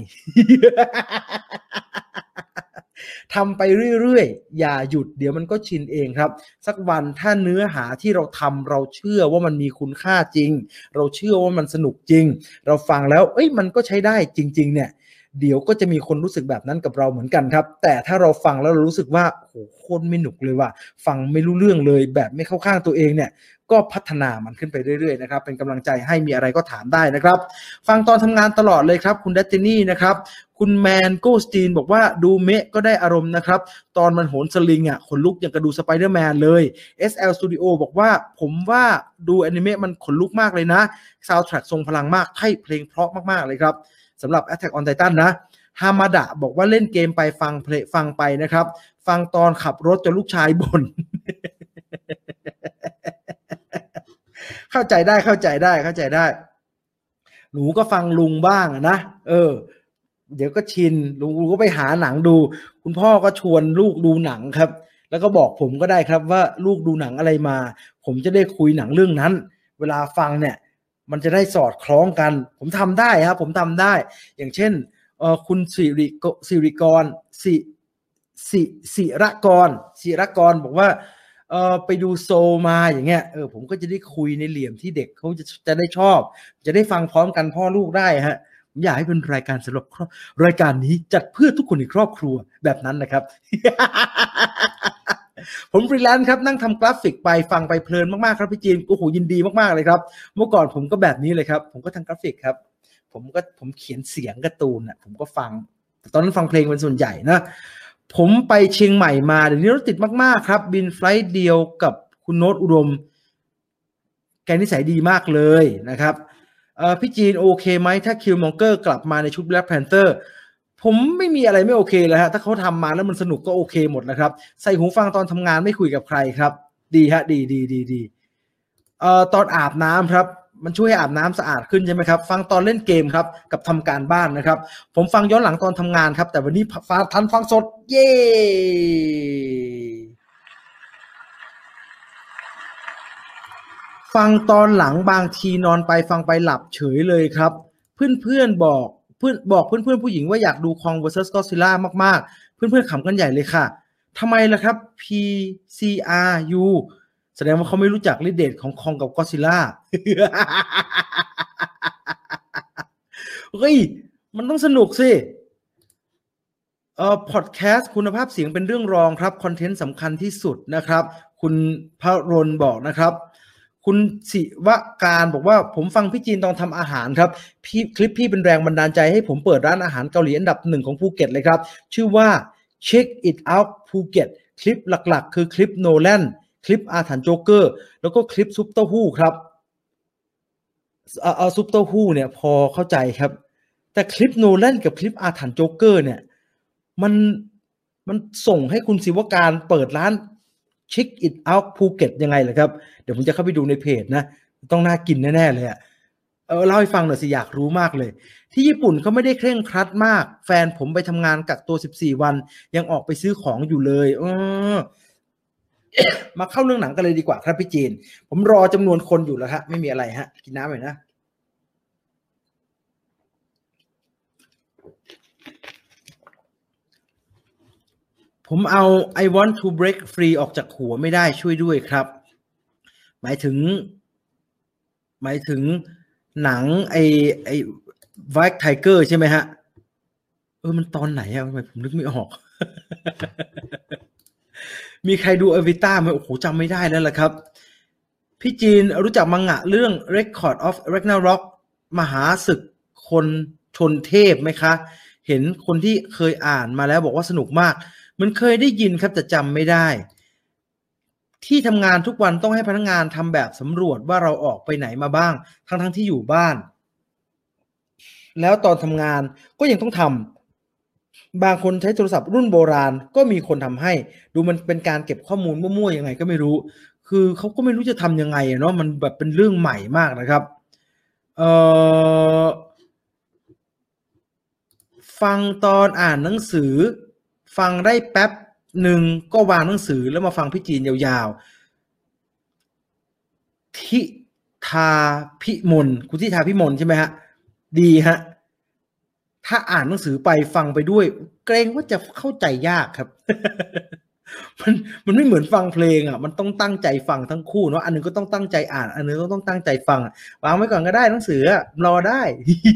ทำไปเรื่อยๆอย่าหยุดเดี๋ยวมันก็ชินเองครับสักวันถ้าเนื้อหาที่เราทำเราเชื่อว่ามันมีคุณค่าจริงเราเชื่อว่ามันสนุกจริงเราฟังแล้วเอ้ยมันก็ใช้ได้จริงๆเนี่ยเดี๋ยวก็จะมีคนรู้สึกแบบนั้นกับเราเหมือนกันครับแต่ถ้าเราฟังแล้วเรารู้สึกว่าโอ้โหโคตรไม่หนุกเลยว่ะฟังไม่รู้เรื่องเลยแบบไม่เข้าข้างตัวเองเนี่ยก็พัฒนามันขึ้นไปเรื่อยๆนะครับเป็นกำลังใจให้มีอะไรก็ถามได้นะครับฟังตอนทำงานตลอดเลยครับคุณเดสตินีนะครับคุณแมนโกสตีนบอกว่าดูเมะก็ได้อารมณ์นะครับตอนมันโหนสลิงอ่ะขนลุกอย่างกระดูสไปเดอร์แมนเลย เอส แอล Studio บอกว่าผมว่าดูอนิเมะมันขนลุกมากเลยนะซาวด์แทร็กทรงพลังมากให้เพลงเพราะมากๆเลยครับสำหรับ Attack on Titan นะฮามาดะบอกว่าเล่นเกมไปฟังเพลงฟังไปนะครับฟังตอนขับรถจนลูกชายบ่น เข้าใจได้เข้าใจได้เข้าใจได้หนูก็ฟังลุงบ้างนะเออเดี๋ยวก็ชินลุงก็ไปหาหนังดูคุณพ่อก็ชวนลูกดูหนังครับแล้วก็บอกผมก็ได้ครับว่าลูกดูหนังอะไรมาผมจะได้คุยหนังเรื่องนั้นเวลาฟังเนี่ยมันจะได้สอดคล้องกันผมทำได้ครับผมทำได้อย่างเช่นเออคุณสิริสิริกรสิสิสิรกรสิรกรบอกว่าเออไปดูโซมาอย่างเงี้ยเออผมก็จะได้คุยในเหลี่ยมที่เด็กเขาจะจะได้ชอบจะได้ฟังพร้อมกันพ่อลูกได้ฮะผมอยากให้เป็นรายการสำหรับรายการนี้จัดเพื่อทุกคนในครอบครัวแบบนั้นนะครับ ผมฟรีแลนซ์ครับนั่งทำกราฟิกไปฟังไปเพลินมากๆครับพี่จีนโอ้โหยินดีมากๆเลยครับเมื่อก่อนผมก็แบบนี้เลยครับผมก็ทำกราฟิกครับผมก็ผมเขียนเสียงการ์ตูนอ่ะผมก็ฟังตอนนั้นฟังเพลงเป็นส่วนใหญ่นะผมไปเชียงใหม่มาเดี๋ยวนี้รถติดมากๆครับบินไฟล์เดียวกับคุณโน้ตอุดมแกนิสัยดีมากเลยนะครับพี่จีนโอเคไหมถ้าคิวมองเกอร์กลับมาในชุด Black Panther ผมไม่มีอะไรไม่โอเคเลยฮะถ้าเขาทำมาแล้วมันสนุกก็โอเคหมดนะครับใส่หูฟังตอนทำงานไม่คุยกับใครครับดีฮะดีดีดีดีเอ่อตอนอาบน้ำครับมันช่วยให้อาบน้ำสะอาดขึ้นใช่ไหมครับฟังตอนเล่นเกมครับกับทำการบ้านนะครับผมฟังย้อนหลังตอนทำงานครับแต่วันนี้ฟังทันฟังสดเย้ฟังตอนหลังบางทีนอนไปฟังไปหลับเฉยเลยครับเพื่อนๆบอกเพื่อนบอกเพื่อนๆผู้หญิงว่าอยากดู Kong เวอร์ซัส Godzilla มากๆเพื่อนๆขำกันใหญ่เลยค่ะทำไมล่ะครับ พี ซี อาร์ ยู แสดงว่าเขาไม่รู้จักฤทธิ์เดชของ Kong กับ Godzilla เฮ้ยมันต้องสนุกสิเอ่อพอดแคสต์คุณภาพเสียงเป็นเรื่องรองครับคอนเทนต์สำคัญที่สุดนะครับคุณพระรนบอกนะครับคุณศิวการบอกว่าผมฟังพี่จีนตอนทำอาหารครับพี่คลิปพี่เป็นแรงบันดาลใจให้ผมเปิดร้านอาหารเกาหลีอันดับหนึ่งของภูเก็ตเลยครับชื่อว่า Check It Out ภูเก็ตคลิปหลักๆคือคลิปโนแลนคลิปอาถรรพ์โจ๊กเกอร์แล้วก็คลิปซุปเต้าหู้ครับเอาเอาซุปเต้าหู้เนี่ยพอเข้าใจครับแต่คลิปโนแลนกับคลิปอาถรรพ์โจ๊กเกอร์เนี่ยมันมันส่งให้คุณศิวการเปิดร้าน Check it out ภูเก็ตยังไงเหรอครับเดี๋ยวผมจะเข้าไปดูในเพจนะต้องน่ากินแน่ๆเลยอะเออเล่าให้ฟังหน่อยสิอยากรู้มากเลยที่ญี่ปุ่นเขาไม่ได้เคร่งครัดมากแฟนผมไปทำงานกักตัวสิบสี่วันยังออกไปซื้อของอยู่เลยเออ มาเข้าเรื่องหนังกันเลยดีกว่าครับพี่จีนผมรอจำนวนคนอยู่แล้วครับไม่มีอะไรฮะกินน้ำหน่อยนะผมเอา I want to break free ออกจากหัวไม่ได้ช่วยด้วยครับหมายถึงหมายถึงหนังไอไอ White Tiger ใช่ไหมฮะเออมันตอนไหนอะทำไมผมนึกไม่ออก มีใครดูอวิต้าไหมโอ้โหจำไม่ได้แล้วล่ะครับพี่จีนรู้จักมังงะเรื่อง Record of Ragnarok มหาศึกคนชนเทพไหมคะเห็นคนที่เคยอ่านมาแล้วบอกว่าสนุกมากมันเคยได้ยินครับแต่จำไม่ได้ที่ทำงานทุกวันต้องให้พนักงานทำแบบสำรวจว่าเราออกไปไหนมาบ้างทั้งทั้งที่อยู่บ้านแล้วตอนทำงานก็ยังต้องทำบางคนใช้โทรศัพท์รุ่นโบราณก็มีคนทำให้ดูมันเป็นการเก็บข้อมูลมั่วๆยังไงก็ไม่รู้คือเขาก็ไม่รู้จะทำยังไงเนาะมันแบบเป็นเรื่องใหม่มากนะครับเอ่อฟังตอนอ่านหนังสือฟังได้แป๊บหนึ่งก็วางหนังสือแล้วมาฟังพี่จีนยาวๆทิทาพิมลคุณทิทาพิมลใช่ไหมฮะดีฮะถ้าอ่านหนังสือไปฟังไปด้วยเกรงว่าจะเข้าใจยากครับ มันมันไม่เหมือนฟังเพลงอ่ะมันต้องตั้งใจฟังทั้งคู่เนาะอันนึงก็ต้องตั้งใจอ่านอันนึงก็ต้องตั้งใจฟังวางไว้ก่อนก็ได้หนังสือรอได้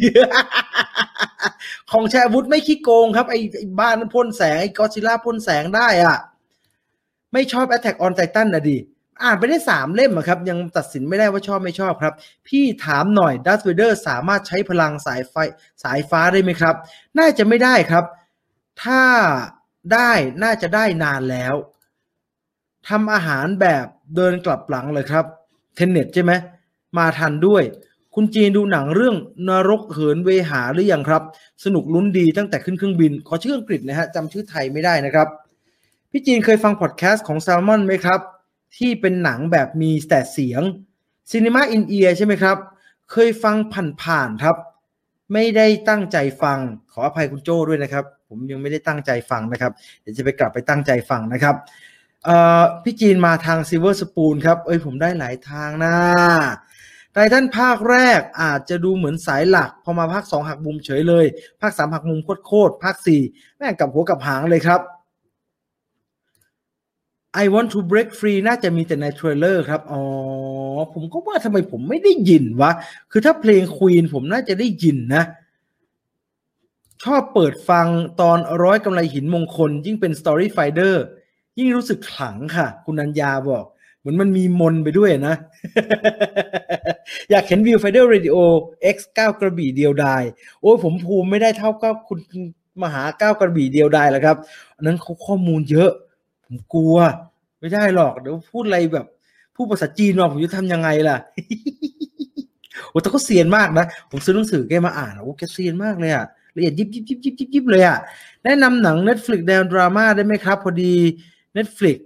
ของแชร์วุฒิไม่ขี้โกงครับไอ้ไอ้บ้านนั้นพ่นแสงไอ้ก็อดซิลล่าพ่นแสงได้อ่ะไม่ชอบ Attack on Titan นะดิอ่านไปได้สามเล่มอะครับยังตัดสินไม่ได้ว่าชอบไม่ชอบครับพี่ถามหน่อยดัสเวเดอร์สามารถใช้พลังสายไฟสายฟ้าได้ไหมครับน่าจะไม่ได้ครับถ้าได้น่าจะได้นานแล้วทำอาหารแบบเดินกลับหลังเลยครับเทนเน็ตใช่ไหมมาทันด้วยคุณจีนดูหนังเรื่องนรกเหินเวหาหรือยังครับสนุกลุ้นดีตั้งแต่ขึ้นเครื่องบินขอชื่ออังกฤษนะฮะจำชื่อไทยไม่ได้นะครับพี่จีนเคยฟังพอดแคสต์ของ Salmon ไหมครับที่เป็นหนังแบบมีแต่เสียง Cinema in Ear ใช่ไหมครับเคยฟังผ่านๆครับไม่ได้ตั้งใจฟังขออภัยคุณโจ้ด้วยนะครับผมยังไม่ได้ตั้งใจฟังนะครับเดี๋ยวจะไปกลับไปตั้งใจฟังนะครับเอ่อพี่จีนมาทาง Silver Spoon ครับเอ้ยผมได้หลายทางนะไททันภาคแรกอาจจะดูเหมือนสายหลักพอมาภาคสองหักมุมเฉยเลยภาคสามหักมุมโคตรๆภาคสี่แม่งกับหัวกับหางเลยครับ I want to break free น่าจะมีแต่ในเทรลเลอร์ครับอ๋อผมก็ว่าทำไมผมไม่ได้ยินวะคือถ้าเพลง Queen ผมน่าจะได้ยินนะชอบเปิดฟังตอนร้อยกำไรหินมงคลยิ่งเป็น Story Finder ยิ่งรู้สึกขลังค่ะคุณนัญญาบอกเหมือนมันมีมนไปด้วยนะ อยากเห็น Viewfinder Radio X เก้ากระบี่เดียวดายโอ้ยผมภูมิไม่ได้เท่ากับคุณมหาเก้ากระบี่เดียวดายแล้วครับอันนั้นเขาข้อมูลเยอะผมกลัวไม่ได้หรอกเดี๋ยวพูดอะไรแบบพูดภาษาจีนมาผมจะทำยังไงล่ะ โอ้แต่ก็เซียนมากนะผมซื้อหนังสือแกมาอ่านโอ้แกเซียนมากเลยอะละเอียดยิบยิบยิบยิบยิบยิบเลยอะแนะนำหนัง Netflix แนวดราม่าได้ไหมครับพอดี Netflix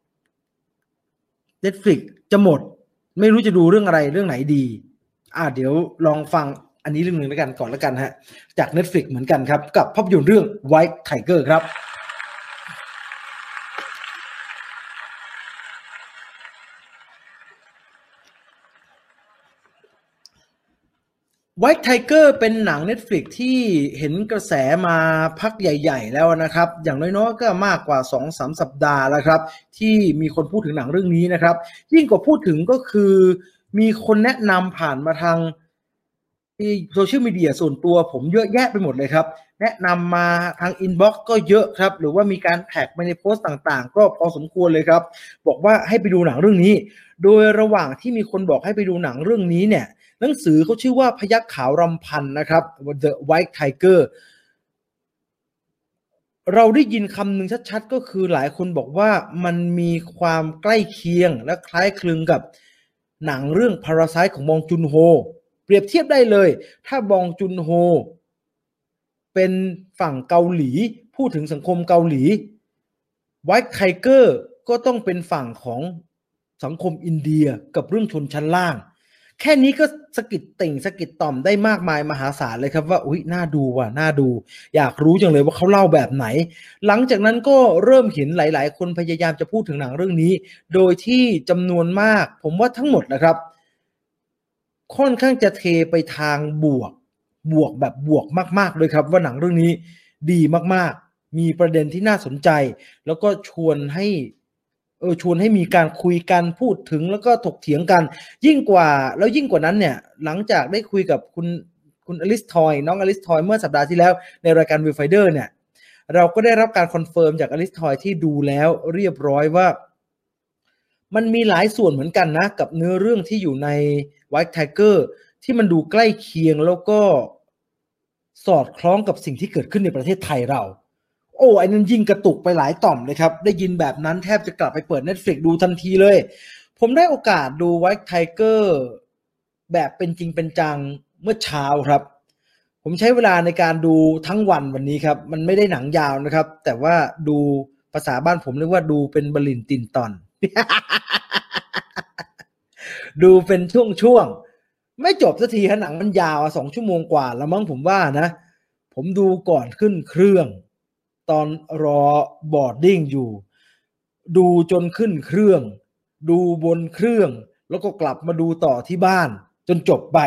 Netflix จะหมดไม่รู้จะดูเรื่องอะไรเรื่องไหนดีอ่าเดี๋ยวลองฟังอันนี้เรื่องหนึ่งแล้วกันก่อนแล้วกันฮะจาก Netflix เหมือนกันครับกับภาพยนตร์เรื่อง White Tiger ครับ White Tiger เป็นหนัง Netflix ที่เห็นกระแสมาพักใหญ่ๆแล้วนะครับอย่างน้อยๆก็มากกว่า สองถึงสาม สัปดาห์แล้วครับที่มีคนพูดถึงหนังเรื่องนี้นะครับยิ่งกว่าพูดถึงก็คือมีคนแนะนำผ่านมาทางโซเชียลมีเดียส่วนตัวผมเยอะแยะไปหมดเลยครับแนะนำมาทางอินบ็อกซ์ก็เยอะครับหรือว่ามีการแท็กไปในโพสต์ต่างๆก็พอสมควรเลยครับบอกว่าให้ไปดูหนังเรื่องนี้โดยระหว่างที่มีคนบอกให้ไปดูหนังเรื่องนี้เนี่ยหนังสือเขาชื่อว่าพยัคฆ์ขาวรำพันนะครับ The White Tiger เราได้ยินคำหนึ่งชัดๆก็คือหลายคนบอกว่ามันมีความใกล้เคียงและคล้ายคลึงกับหนังเรื่อง Parasite ของบองจุนโฮเปรียบเทียบได้เลยถ้าบองจุนโฮเป็นฝั่งเกาหลีพูดถึงสังคมเกาหลี White Tiger ก็ต้องเป็นฝั่งของสังคมอินเดียกับเรื่องชนชั้นล่างแค่นี้ก็สะกิดติ่งสะกิดต่อมได้มากมายมหาศาลเลยครับว่าอุ๊ยน่าดูว่ะน่าดูอยากรู้จังเลยว่าเขาเล่าแบบไหนหลังจากนั้นก็เริ่มเห็นหลายๆคนพยายามจะพูดถึงหนังเรื่องนี้โดยที่จำนวนมากผมว่าทั้งหมดนะครับค่อนข้างจะเทไปทางบวกบวกแบบบวกมากๆเลยครับว่าหนังเรื่องนี้ดีมากๆมีประเด็นที่น่าสนใจแล้วก็ชวนให้เออชวนให้มีการคุยกันพูดถึงแล้วก็ถกเถียงกันยิ่งกว่าแล้วยิ่งกว่านั้นเนี่ยหลังจากได้คุยกับคุณคุณอลิสทอยน้องอลิสทอยเมื่อสัปดาห์ที่แล้วในรายการวิวไฟเดอร์เนี่ยเราก็ได้รับการคอนเฟิร์มจากอลิสทอยที่ดูแล้วเรียบร้อยว่ามันมีหลายส่วนเหมือนกันนะกับเนื้อเรื่องที่อยู่ใน White Tiger ที่มันดูใกล้เคียงแล้วก็สอดคล้องกับสิ่งที่เกิดขึ้นในประเทศไทยเราโอ้ไอ้นั้นยิงกระตุกไปหลายต่อมเลยครับได้ยินแบบนั้นแทบจะกลับไปเปิด Netflix ดูทันทีเลยผมได้โอกาสดู White Tiger แบบเป็นจริงเป็นจังเมื่อเช้าครับผมใช้เวลาในการดูทั้งวันวันนี้ครับมันไม่ได้หนังยาวนะครับแต่ว่าดูภาษาบ้านผมเรียกว่าดูเป็นบลินตินตอน ดูเป็นช่วงๆไม่จบสักทีฮะหนังมันยาวสองชั่วโมงกว่าแล้วมั้งผมว่านะผมดูก่อนขึ้นเครื่องตอนรอบอร์ดดิ้งอยู่ดูจนขึ้นเครื่องดูบนเครื่องแล้วก็กลับมาดูต่อที่บ้านจนจบไป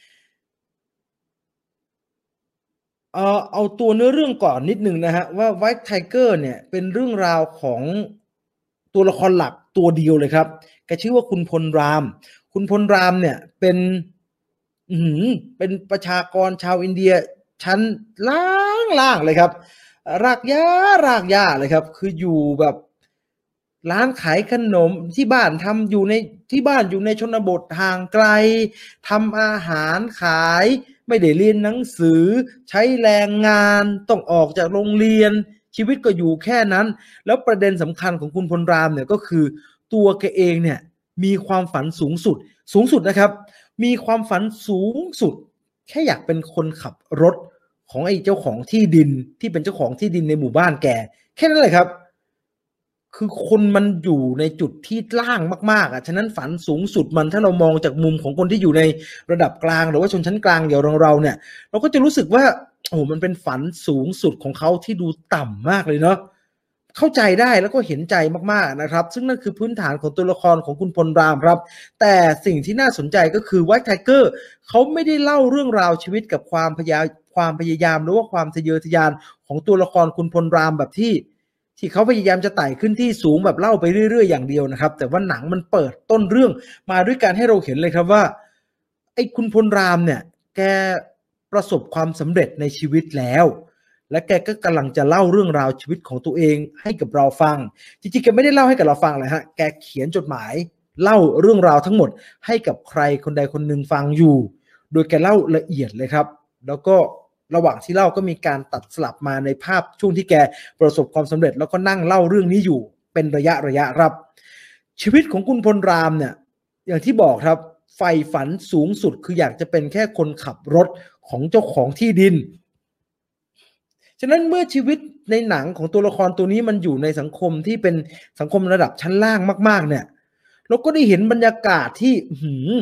เอ่อเอาตัวเนื้อเรื่องก่อนนิดนึงนะฮะว่า White Tiger เนี่ยเป็นเรื่องราวของตัวละครหลักตัวเดียวเลยครับแกชื่อว่าคุณพลรามคุณพลรามเนี่ยเป็นอืมเป็นประชากรชาวอินเดียชั้นล่างๆเลยครับรากหญ้ารากหญ้าเลยครับคืออยู่แบบร้านขายขนมที่บ้านทำอยู่ในที่บ้านอยู่ในชนบทห่างไกลทำอาหารขายไม่ได้เรียนหนังสือใช้แรงงานต้องออกจากโรงเรียนชีวิตก็อยู่แค่นั้นแล้วประเด็นสำคัญของคุณพลรามเนี่ยก็คือตัวแกเองเนี่ยมีความฝันสูงสุดสูงสุดนะครับมีความฝันสูงสุดแค่อยากเป็นคนขับรถของไอ้เจ้าของที่ดินที่เป็นเจ้าของที่ดินในหมู่บ้านแกแค่นั้นเลยครับคือคนมันอยู่ในจุดที่ล่างมากๆอ่ะฉะนั้นฝันสูงสุดมันถ้าเรามองจากมุมของคนที่อยู่ในระดับกลางหรือว่าชนชั้นกลางอย่างเราเราเนี่ยเราก็จะรู้สึกว่าโอ้มันเป็นฝันสูงสุดของเขาที่ดูต่ำมากเลยเนาะเข้าใจได้แล้วก็เห็นใจมากๆนะครับซึ่งนั่นคือพื้นฐานของตัวละครของคุณพลรามครับแต่สิ่งที่น่าสนใจก็คือ White Tiger เขาไม่ได้เล่าเรื่องราวชีวิตกับความพยายามความพยายามหรือว่าความทะเยอทะยานของตัวละครคุณพลรามแบบที่ที่เขาพยายามจะไต่ขึ้นที่สูงแบบเล่าไปเรื่อยๆอย่างเดียวนะครับแต่ว่าหนังมันเปิดต้นเรื่องมาด้วยการให้เราเห็นเลยครับว่าไอ้คุณพลรามเนี่ยแกประสบความสำเร็จในชีวิตแล้วและแกก็กำลังจะเล่าเรื่องราวชีวิตของตัวเองให้กับเราฟังจริงๆแกไม่ได้เล่าให้กับเราฟังเลยฮะแกเขียนจดหมายเล่าเรื่องราวทั้งหมดให้กับใครคนใดคนหนึ่งฟังอยู่โดยแกเล่าละเอียดเลยครับแล้วก็ระหว่างที่เล่าก็มีการตัดสลับมาในภาพช่วงที่แกประสบความสำเร็จแล้วก็นั่งเล่าเรื่องนี้อยู่เป็นระยะระยะครับชีวิตของคุณพลรามเนี่ยอย่างที่บอกครับใฝ่ฝันสูงสุดคืออยากจะเป็นแค่คนขับรถของเจ้าของที่ดินฉะนั้นเมื่อชีวิตในหนังของตัวละครตัวนี้มันอยู่ในสังคมที่เป็นสังคมระดับชั้นล่างมากๆเนี่ยเราก็ได้เห็นบรรยากาศที่หืม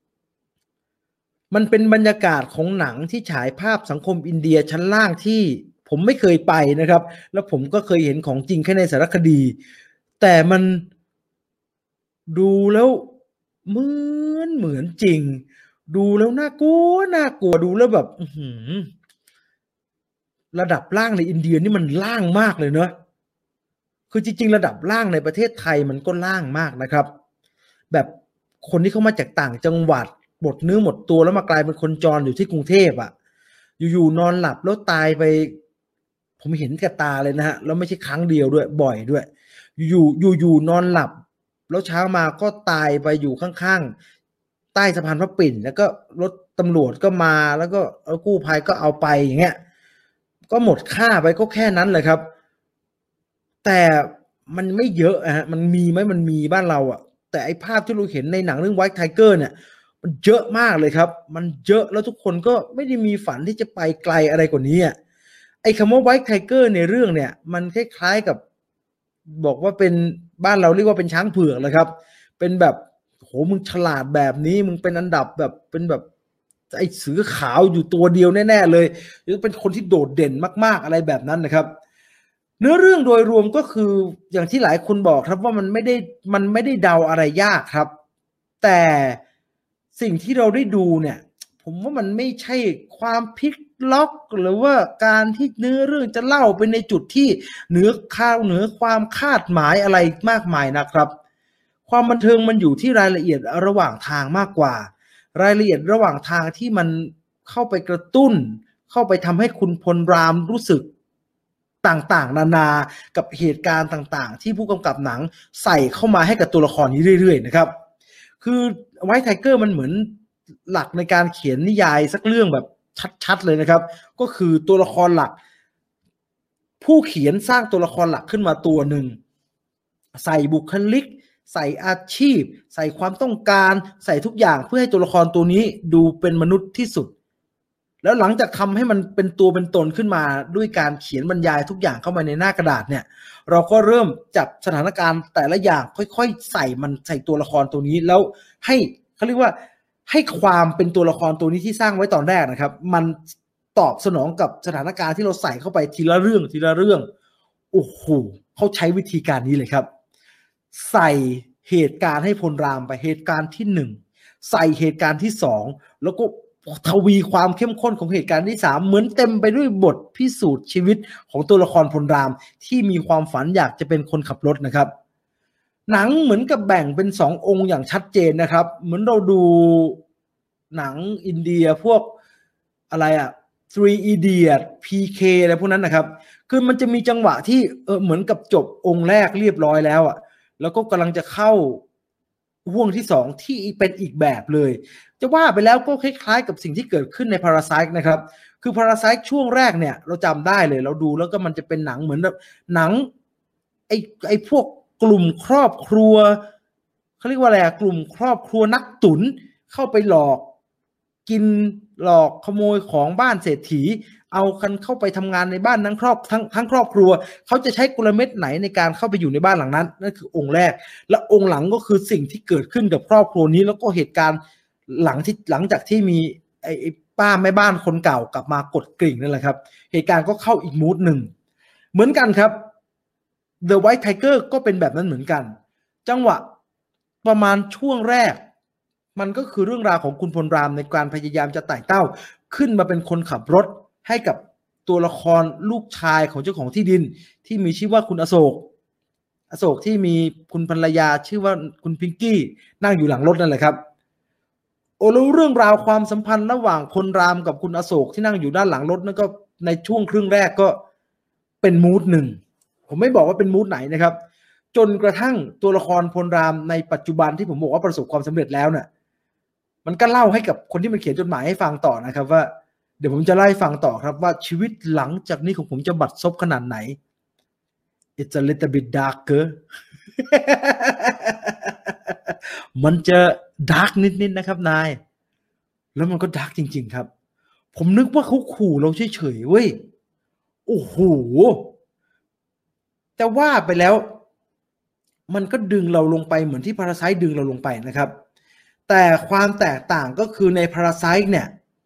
มันเป็นบรรยากาศของหนังที่ฉายภาพสังคมอินเดียชั้นล่างที่ผมไม่เคยไปนะครับแล้วผมก็เคยเห็นของจริงแค่ในสารคดีแต่มันดูแล้วเหมือนเหมือนจริงดูแล้วน่ากลัวน่ากลัวดูแล้วแบบอื้อหือระดับล่างในอินเดียนี่มันล่างมากเลยเนอะคือจริงๆระดับล่างในประเทศไทยมันก็ล่างมากนะครับแบบคนที่เข้ามาจากต่างจังหวัดหมดเนื้อหมดตัวแล้วมากลายเป็นคนจรอยู่ที่กรุงเทพอ่ะอยู่ๆนอนหลับแล้วตายไปผมเห็นกับตาเลยนะฮะแล้วไม่ใช่ครั้งเดียวด้วยบ่อยด้วยอยู่อยู่ๆนอนหลับแล้วเช้ามาก็ตายไปอยู่ข้างๆใต้สะพานพระปิ่นแล้วก็รถตำรวจก็มาแล้วก็กู้ภัยก็เอาไปอย่างเงี้ยก็หมดค่าไปก็แค่นั้นเลยครับแต่มันไม่เยอะอะฮะมันมีไหมมันมีบ้านเราอะแต่ไอ้ภาพที่เราเห็นในหนังเรื่อง White Tiger เนี่ยมันเยอะมากเลยครับมันเยอะแล้วทุกคนก็ไม่ได้มีฝันที่จะไปไกลอะไรกว่านี้อะไอ้คำว่า White Tiger ในเรื่องเนี่ยมันคล้ายๆกับบอกว่าเป็นบ้านเราเรียกว่าเป็นช้างเผือกเลยครับเป็นแบบโหมึงฉลาดแบบนี้มึงเป็นอันดับแบบเป็นแบบไอ้เสือขาวอยู่ตัวเดียวแน่ๆเลยหรือเป็นคนที่โดดเด่นมากๆอะไรแบบนั้นนะครับเนื้อเรื่องโดยรวมก็คืออย่างที่หลายคนบอกครับว่ามันไม่ได้มันไม่ได้เดาอะไรยากครับแต่สิ่งที่เราได้ดูเนี่ยผมว่ามันไม่ใช่ความพลิกล็อกหรือว่าการที่เนื้อเรื่องจะเล่าไปในจุดที่เหนือข้าวเหนือความคาดหมายอะไรมากมายนะครับความบันเทิงมันอยู่ที่รายละเอียดระหว่างทางมากกว่ารายละเอียดระหว่างทางที่มันเข้าไปกระตุ้นเข้าไปทำให้คุณพลรามรู้สึกต่างๆนานากับเหตุการณ์ต่างๆที่ผู้กำกับหนังใส่เข้ามาให้กับตัวละครนี้เรื่อยๆนะครับคือไวท์ไทเกอร์มันเหมือนหลักในการเขียนนิยายสักเรื่องแบบชัดๆเลยนะครับก็คือตัวละครหลักผู้เขียนสร้างตัวละครหลักขึ้นมาตัวหนึ่งใส่บุคลิกใส่อาชีพใส่ความต้องการใส่ทุกอย่างเพื่อให้ตัวละครตัวนี้ดูเป็นมนุษย์ที่สุดแล้วหลังจากทำให้มันเป็นตัวเป็นตนขึ้นมาด้วยการเขียนบรรยายทุกอย่างเข้ามาในหน้ากระดาษเนี่ยเราก็เริ่มจับสถานการณ์แต่ละอย่างค่อยๆใส่มันใส่ตัวละครตัวนี้แล้วให้เขาเรียกว่าให้ความเป็นตัวละครตัวนี้ที่สร้างไว้ตอนแรกนะครับมันตอบสนองกับสถานการณ์ที่เราใส่เข้าไปทีละเรื่องทีละเรื่องโอ้โหเขาใช้วิธีการนี้เลยครับใส่เหตุการณ์ให้พลรามไปเหตุการณ์ที่หนึ่งใส่เหตุการณ์ที่สองแล้วก็ทวีความเข้มข้นของเหตุการณ์ที่สามเหมือนเต็มไปด้วยบทพิสูจน์ชีวิตของตัวละครพลรามที่มีความฝันอยากจะเป็นคนขับรถนะครับหนังเหมือนกับแบ่งเป็นสององค์อย่างชัดเจนนะครับเหมือนเราดูหนังอินเดียพวกอะไรอะ Three Idiots พี เค อะไรพวกนั้นนะครับคือมันจะมีจังหวะที่เออเหมือนกับจบองค์แรกเรียบร้อยแล้วอะแล้วก็กำลังจะเข้าห่วงที่สองที่เป็นอีกแบบเลยจะว่าไปแล้วก็คล้ายๆกับสิ่งที่เกิดขึ้นใน Parasite นะครับคือ Parasite ช่วงแรกเนี่ยเราจำได้เลยเราดูแล้วก็มันจะเป็นหนังเหมือนแบบหนังไอ้ไอ้พวกกลุ่มครอบครัวเขาเรียกว่าอะไรอะกลุ่มครอบครัวนักตุนเข้าไปหลอกกินหลอกขโมยของบ้านเศรษฐีเอากันเข้าไปทำงานในบ้านทั้งครอบทั้งทั้งครอบครัวเขาจะใช้กลเม็ดไหนในการเข้าไปอยู่ในบ้านหลังนั้นนั่นคือองค์แรกและองค์หลังก็คือสิ่งที่เกิดขึ้นกับครอบครัวนี้แล้วก็เหตุการณ์หลังที่หลังจากที่มีไอ้ป้าแม่บ้านคนเก่ากลับมากดกริ่งนั่นแหละครับเหตุการณ์ก็เข้าอีกมูดหนึ่งเหมือนกันครับ The White Tiger ก็เป็นแบบนั้นเหมือนกันจังหวะประมาณช่วงแรกมันก็คือเรื่องราวของคุณพลรามในการพยายามจะไต่เต้าขึ้นมาเป็นคนขับรถให้กับตัวละครลูกชายของเจ้าของที่ดินที่มีชื่อว่าคุณอโศกอโศกที่มีคุณภรรยาชื่อว่าคุณพิงกี้นั่งอยู่หลังรถนั่นแหละครับโอ้รู้เรื่องราวความสัมพันธ์ระหว่างพลรามกับคุณอโศกที่นั่งอยู่ด้านหลังรถนั่นก็ในช่วงครึ่งแรกก็เป็นมูดหนึ่งผมไม่บอกว่าเป็นมูดไหนนะครับจนกระทั่งตัวละครพลรามในปัจจุบันที่ผมบอกว่าประสบความสำเร็จแล้วเนี่ยมันก็เล่าให้กับคนที่มันเขียนจดหมายให้ฟังต่อนะครับว่าเดี๋ยวผมจะไล่ฟังต่อครับว่าชีวิตหลังจากนี้ของผมจะบัดซบขนาดไหน It's a little bit darker มันจะดาร์กนิดๆนะครับนายแล้วมันก็ดาร์กจริงๆครับผมนึกว่าเขาขู่เราเฉยๆเว้ยโอ้โหแต่ว่าไปแล้วมันก็ดึงเราลงไปเหมือนที่ Parasite ดึงเราลงไปนะครับแต่ความแตกต่างก็คือใน Parasite เนี่ย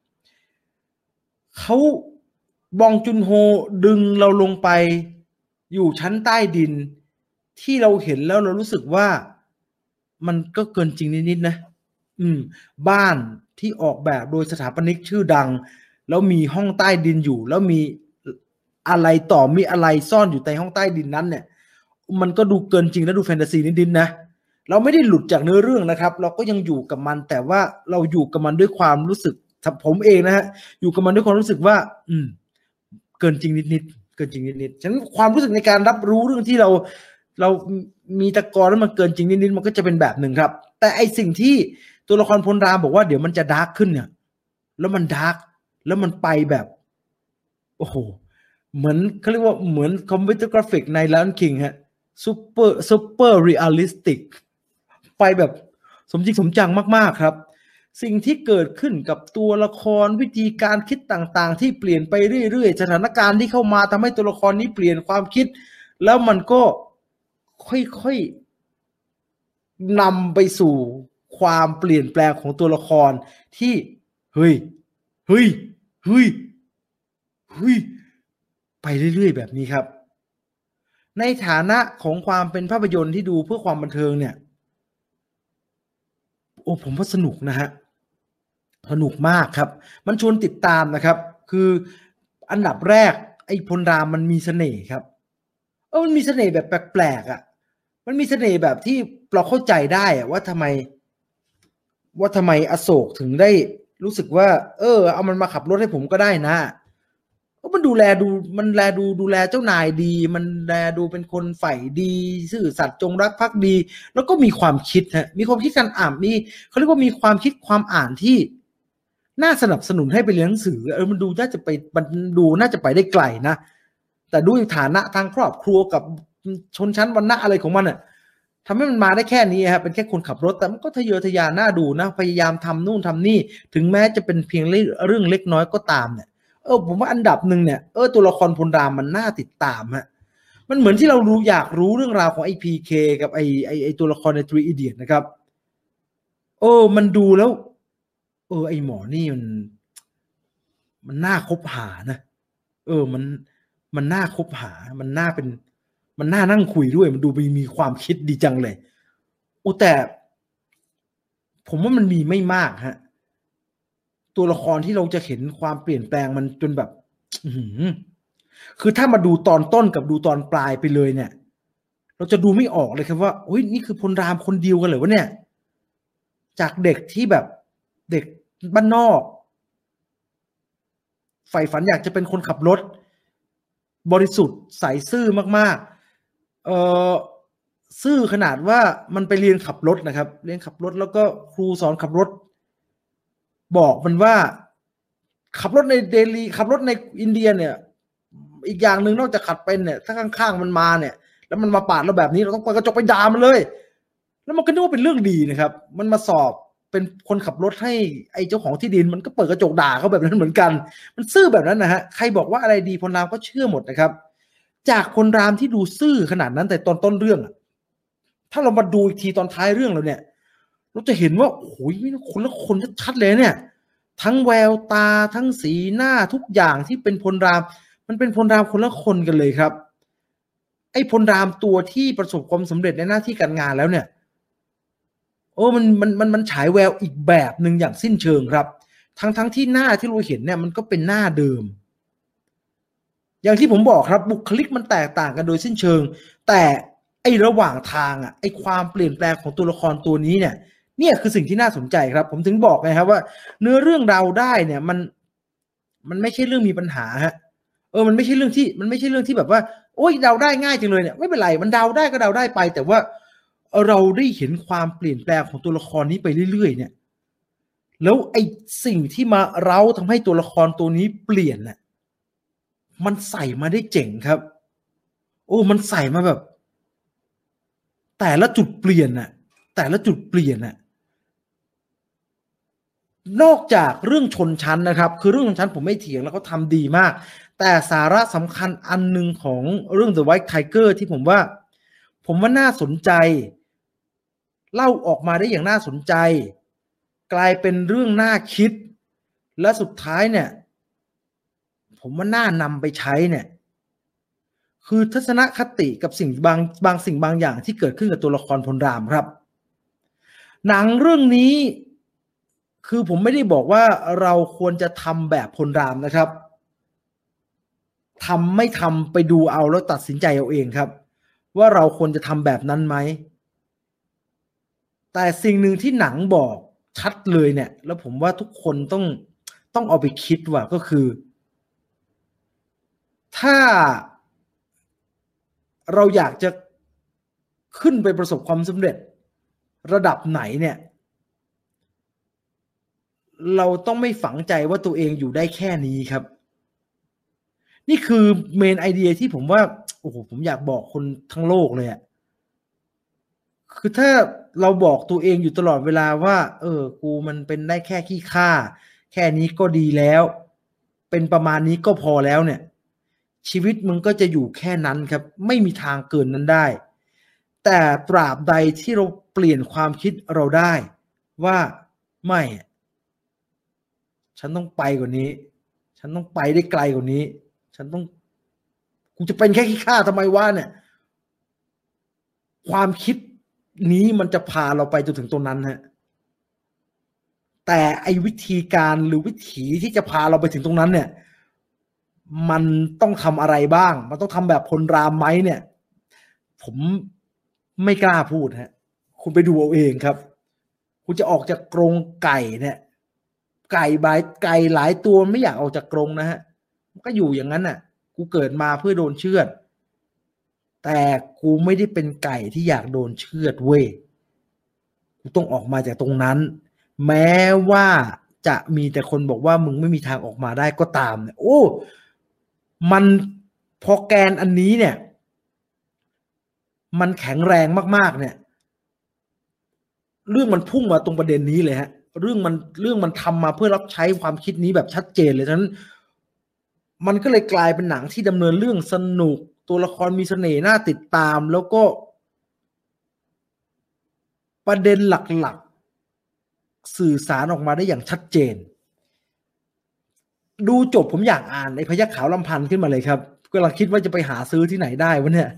เขาบองจุนโฮดึงเราลงไปอยู่ชั้นใต้ดินที่เราเห็นแล้วเรารู้สึกว่ามันก็เกินจริงนิดๆนะอืมบ้านที่ออกแบบโดยสถาปนิกชื่อดังแล้วมีห้องใต้ดินอยู่แล้วมีอะไรต่อมีอะไรซ่อนอยู่ในห้องใต้ดินนั้นเนี่ยมันก็ดูเกินจริงและดูแฟนตาซีนิดๆนะเราไม่ได้หลุดจากเนื้อเรื่องนะครับเราก็ยังอยู่กับมันแต่ว่าเราอยู่กับมันด้วยความรู้สึกผมเองนะฮะอยู่กับมันด้วยความรู้สึกว่าอืมเกินจริงนิดๆเกินจริงนิดๆฉะนั้นความรู้สึกในการรับรู้เรื่องที่เราเรามีตะกอนแล้วมันเกินจริงนิดๆมันก็จะเป็นแบบหนึ่งครับแต่ไอสิ่งที่ตัวละครพลรามบอกว่าเดี๋ยวมันจะดาร์กขึ้นเนี่ยแล้วมันดาร์กแล้วมันไปแบบโอ้โหเหมือนเขาเรียกว่าเหมือนคอมพิวเตอร์กราฟิกใน Lion King ฮะซูเปอร์ซูเปอร์เรียลลิสติกไปแบบสมจริงสมจังมากๆครับสิ่งที่เกิดขึ้นกับตัวละครวิธีการคิดต่างๆที่เปลี่ยนไปเรื่อยๆสถานการณ์ที่เข้ามาทำให้ตัวละครนี้เปลี่ยนความคิดแล้วมันก็ค่อยนำไปสู่ความเปลี่ยนแปลงของตัวละครที่เฮ้ยเฮ้ยเฮ้ยเฮ้ยไปเรื่อยๆแบบนี้ครับในฐานะของความเป็นภาพยนตร์ที่ดูเพื่อความบันเทิงเนี่ยโอ้ผมว่าสนุกนะฮะสนุกมากครับมันชวนติดตามนะครับคืออันดับแรกไอ้พลรามมันมีเสน่ห์ครับเออมันมีเสน่ห์แบบแปลกๆอ่ะมันมีเสน่ห์แบบที่เราเข้าใจได้อะว่าทำไมว่าทำไมอโศกถึงได้รู้สึกว่าเออเอามันมาขับรถให้ผมก็ได้นะมันดูแลดูมันแลดูดูแลเจ้านายดีมันแลดูเป็นคนใฝ่ดีซื่อสัตย์จงรักภักดีแล้วก็มีความคิดฮะมีความคิดการอ่านมีเขาเรียกว่ามีความคิดความอ่านที่น่าสนับสนุนให้ไปเรียนหนังสือเออมันดูน่าจะไปมันดูน่าจะไปได้ไกลนะแต่ด้วยฐานะทางครอบครัวกับชนชั้นวรรณะอะไรของมันอ่ะทำให้มันมาได้แค่นี้ครับเป็นแค่คนขับรถแต่มันก็ทะเยอทะยานน่าดูนะพยายามทำนู่นทำนี่ถึงแม้จะเป็นเพียงเรื่องเล็กน้อยก็ตามเนี่ยเออผมว่าอันดับหนึ่งเนี่ยเออตัวละครพลรามมันน่าติดตามฮะมันเหมือนที่เรารู้อยากรู้เรื่องราวของไอ้พีเคกับไอ้ไอ้ไอ้ตัวละครใน Three Idiots นะครับเออมันดูแล้วเออไอ้หมอนี่มันมันน่าคบหานะเออมันมันน่าคบหามันน่าเป็นมันน่านั่งคุยด้วยมันดูมีมีความคิดดีจังเลยโอ้แต่ผมว่ามันมีไม่มากฮะตัวละครที่เราจะเห็นความเปลี่ยนแปลงมันจนแบบคือถ้ามาดูตอนต้นกับดูตอนปลายไปเลยเนี่ยเราจะดูไม่ออกเลยครับว่าโอ้ยนี่คือพลรามคนเดียวกันเหรอวะเนี่ยจากเด็กที่แบบเด็กบ้านนอกใฝ่ฝันอยากจะเป็นคนขับรถบริสุทธิ์ใสซื่อมากๆเอ่อซื่อขนาดว่ามันไปเรียนขับรถนะครับเรียนขับรถแล้วก็ครูสอนขับรถบอกมันว่าขับรถในเดลีขับรถในอินเดียเนี่ยอีกอย่างหนึ่งนอกจากขับเป็นเนี่ยถ้าข้างๆมันมาเนี่ยแล้วมันมาปาดเราแบบนี้เราต้องเปิดกระจกไปด่ามันเลยแล้วมันก็นึกว่าเป็นเรื่องดีนะครับมันมาสอบเป็นคนขับรถให้ไอ้เจ้าของที่ดินมันก็เปิดกระจกด่าเขาแบบนั้นเหมือนกันมันซื่อแบบนั้นนะฮะใครบอกว่าอะไรดีพลรามก็เชื่อหมดนะครับจากพลรามที่ดูซื่อขนาดนั้นแต่ตอนต้นเรื่องถ้าเรามาดูอีกทีตอนท้ายเรื่องแล้วเนี่ยเราจะเห็นว่าโอ้ยคนละคนชัดเลยเนี่ยทั้งแววตาทั้งสีหน้าทุกอย่างที่เป็นพลรามมันเป็นพลรามคนละคนกันเลยครับไอ้พลรามตัวที่ประสบความสำเร็จในหน้าที่การงานแล้วเนี่ยโอ้มันมันมันมันฉายแววอีกแบบหนึ่งอย่างสิ้นเชิงครับทั้งทั้งที่หน้าที่เราเห็นเนี่ยมันก็เป็นหน้าเดิมอย่างที่ผมบอกครับบุคลิกมันแตกต่างกันโดยสิ้นเชิงแต่ไอ้ระหว่างทางอ่ะไอ้ความเปลี่ยนแปลงของตัวละครตัวนี้เนี่ยเนี่ยคือสิ่งที่น่าสนใจครับผมถึงบอกไงครับว่าเนื้อเรื่องเราได้เนี่ยมันมันไม่ใช่เรื่องมีปัญหาฮะเออมันไม่ใช่เรื่องที่มันไม่ใช่เรื่องที่แบบว่าโอ๊ยเดาได้ง่ายจังเลยเนี่ยไม่เป็นไรมันเดาได้ก็เดาได้ไปแต่ว่าเราได้เห็นความเปลี่ยนแปลงของตัวละครนี้ไปเรื่อยๆเนี่ยแล้วไอ้สิ่งที่มาเร้าทำให้ตัวละครตัวนี้เปลี่ยนน่ะมันใส่มาได้เจ๋งครับโอ้มันใส่มาแบบแต่ละจุดเปลี่ยนน่ะแต่ละจุดเปลี่ยนน่ะนอกจากเรื่องชนชั้นนะครับคือเรื่องชนชั้นผมไม่เถียงแล้วเขาทำดีมากแต่สาระสำคัญอันหนึ่งของเรื่อง The White Tiger ที่ผมว่าผมว่าน่าสนใจเล่าออกมาได้อย่างน่าสนใจกลายเป็นเรื่องน่าคิดและสุดท้ายเนี่ยผมว่าน่านำไปใช้เนี่ยคือทัศนคติกับสิ่งบางบางสิ่งบางอย่างที่เกิดขึ้นกับตัวละครพลรามครับหนังเรื่องนี้คือผมไม่ได้บอกว่าเราควรจะทำแบบพลรามนะครับทำไม่ทำไปดูเอาแล้วตัดสินใจเอาเองครับว่าเราควรจะทำแบบนั้นไหมแต่สิ่งหนึ่งที่หนังบอกชัดเลยเนี่ยแล้วผมว่าทุกคนต้องต้องเอาไปคิดว่าก็คือถ้าเราอยากจะขึ้นไปประสบความสำเร็จระดับไหนเนี่ยเราต้องไม่ฝังใจว่าตัวเองอยู่ได้แค่นี้ครับนี่คือเมนไอเดียที่ผมว่าโอ้โหผมอยากบอกคนทั้งโลกเลยอะคือถ้าเราบอกตัวเองอยู่ตลอดเวลาว่าเออกูมันเป็นได้แค่ขี้ข้าแค่นี้ก็ดีแล้วเป็นประมาณนี้ก็พอแล้วเนี่ยชีวิตมึงก็จะอยู่แค่นั้นครับไม่มีทางเกินนั้นได้แต่ตราบใดที่เราเปลี่ยนความคิดเราได้ว่าไม่ฉันต้องไปกว่านี้ฉันต้องไปได้ไกลกว่านี้ฉันต้องกูจะเป็นแค่ขี้ข้าทำไมวะเนี่ยความคิดนี้มันจะพาเราไปจนถึงตรงนั้นฮะแต่ไอ้วิธีการหรือวิถีที่จะพาเราไปถึงตรงนั้นเนี่ยมันต้องทำอะไรบ้างมันต้องทำแบบพลรามไหมเนี่ยผมไม่กล้าพูดฮะคุณไปดูเอาเองครับคุณจะออกจากกรงไก่เนี่ยไก่บายไก่หลายตัวไม่อยากออกจากกรงนะฮะก็อยู่อย่างนั้นน่ะกูเกิดมาเพื่อโดนเชือดแต่กูไม่ได้เป็นไก่ที่อยากโดนเชือดเว้ยกูต้องออกมาจากตรงนั้นแม้ว่าจะมีแต่คนบอกว่ามึงไม่มีทางออกมาได้ก็ตามเนี่ยโอ้มันพอแกนอันนี้เนี่ยมันแข็งแรงมากๆเนี่ยเรื่องมันพุ่งมาตรงประเด็นนี้เลยฮะเรื่องมันเรื่องมันทำมาเพื่อรับใช้ความคิดนี้แบบชัดเจนเลยฉะนั้นมันก็เลยกลายเป็นหนังที่ดำเนินเรื่องสนุกตัวละครมีเสน่ห์น่าติดตามแล้วก็ประเด็นหลักๆสื่อสารออกมาได้อย่างชัดเจนดูจบผมอยากอ่านไอ้พยัคฆ์ขาวลำพันธ์ขึ้นมาเลยครับกำลังคิดว่าจะไปหาซื้อที่ไหนได้วะเนี่ย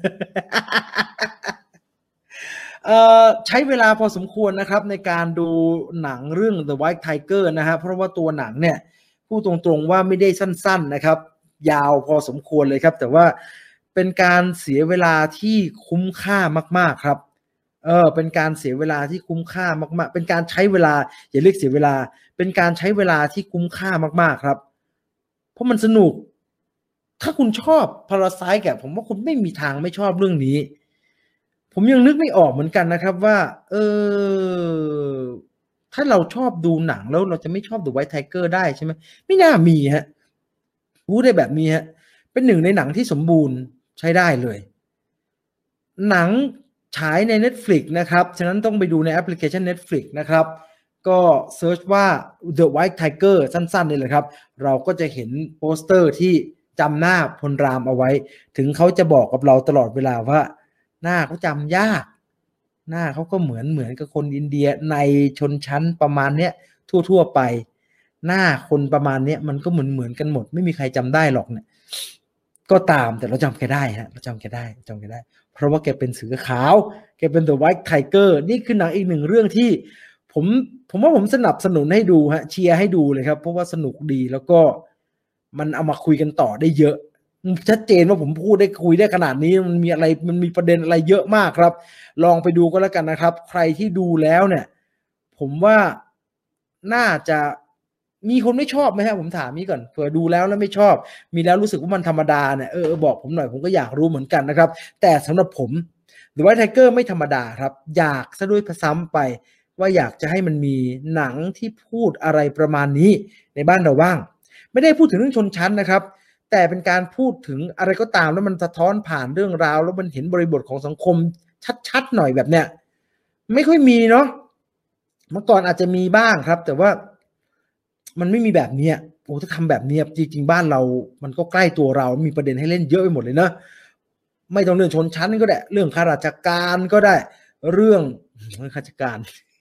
เอ่อใช้เวลาพอสมควรนะครับในการดูหนังเรื่อง The White Tiger นะฮะเพราะว่าตัวหนังเนี่ยพูดตรงๆว่าไม่ได้สั้นๆนะครับยาวพอสมควรเลยครับแต่ว่าเป็นการเสียเวลาที่คุ้มค่ามากๆครับเออเป็นการเสียเวลาที่คุ้มค่ามากๆเป็นการใช้เวลาอย่าเรียกเสียเวลาเป็นการใช้เวลาที่คุ้มค่ามากๆครับเพราะมันสนุกถ้าคุณชอบ Parasite แกผมว่าคุณไม่มีทางไม่ชอบเรื่องนี้ผมยังนึกไม่ออกเหมือนกันนะครับว่าเออถ้าเราชอบดูหนังแล้วเราจะไม่ชอบ The White Tiger ได้ใช่ไหมไม่น่ามีฮะพูดได้แบบนี้ฮะเป็นหนึ่งในหนังที่สมบูรณ์ใช้ได้เลยหนังฉายใน Netflix นะครับฉะนั้นต้องไปดูในแอปพลิเคชัน Netflix นะครับก็เซิร์ชว่า The White Tiger สั้นๆนี่แหละครับเราก็จะเห็นโปสเตอร์ที่จำหน้าพลรามเอาไว้ถึงเขาจะบอกกับเราตลอดเวลาว่าหน้าเขาจำยากหน้าเขาก็เหมือนเหมือนกับคนอินเดียในชนชั้นประมาณเนี้ยทั่วๆไปหน้าคนประมาณเนี้ยมันก็เหมือนเหมือนกันหมดไม่มีใครจำได้หรอกเนี่ยก็ตามแต่เราจำแกได้ฮะเราจำแกได้จำแกได้เพราะว่าแกเป็นเสือขาวแกเป็น The White Tiger นี่คือหนังอีกหนึ่งเรื่องที่ผมผมว่าผมสนับสนุนให้ดูฮะเชียร์ให้ดูเลยครับเพราะว่าสนุกดีแล้วก็มันเอามาคุยกันต่อได้เยอะชัดเจนว่าผมพูดได้คุยได้ขนาดนี้มันมีอะไรมันมีประเด็นอะไรเยอะมากครับลองไปดูก็แล้วกันนะครับใครที่ดูแล้วเนี่ยผมว่าน่าจะมีคนไม่ชอบไหมครับผมถามนี้ก่อนเผื่อดูแล้วแล้วไม่ชอบมีแล้วรู้สึกว่ามันธรรมดาเนี่ยเออบอกผมหน่อยผมก็อยากรู้เหมือนกันนะครับแต่สำหรับผม The White Tiger ไม่ธรรมดาครับอยากซะด้วยซ้ำไปว่าอยากจะให้มันมีหนังที่พูดอะไรประมาณนี้ในบ้านเราบ้างไม่ได้พูดถึงเรื่องชนชั้นนะครับแต่เป็นการพูดถึงอะไรก็ตามแล้วมันสะท้อนผ่านเรื่องราวแล้วมันเห็นบริบทของสังคมชัดๆหน่อยแบบเนี้ยไม่ค่อยมีเนาะเมื่อก่อนอาจจะมีบ้างครับแต่ว่ามันไม่มีแบบนี้โอ้ถ้าทำแบบนี้จริงๆบ้านเรามันก็ใกล้ตัวเรามีประเด็นให้เล่นเยอะไปหมดเลยนะไม่ต้องเรื่องชนชั้นก็ได้เรื่องข้าราชการก็ได้เรื่องเรื่องข้าราชการ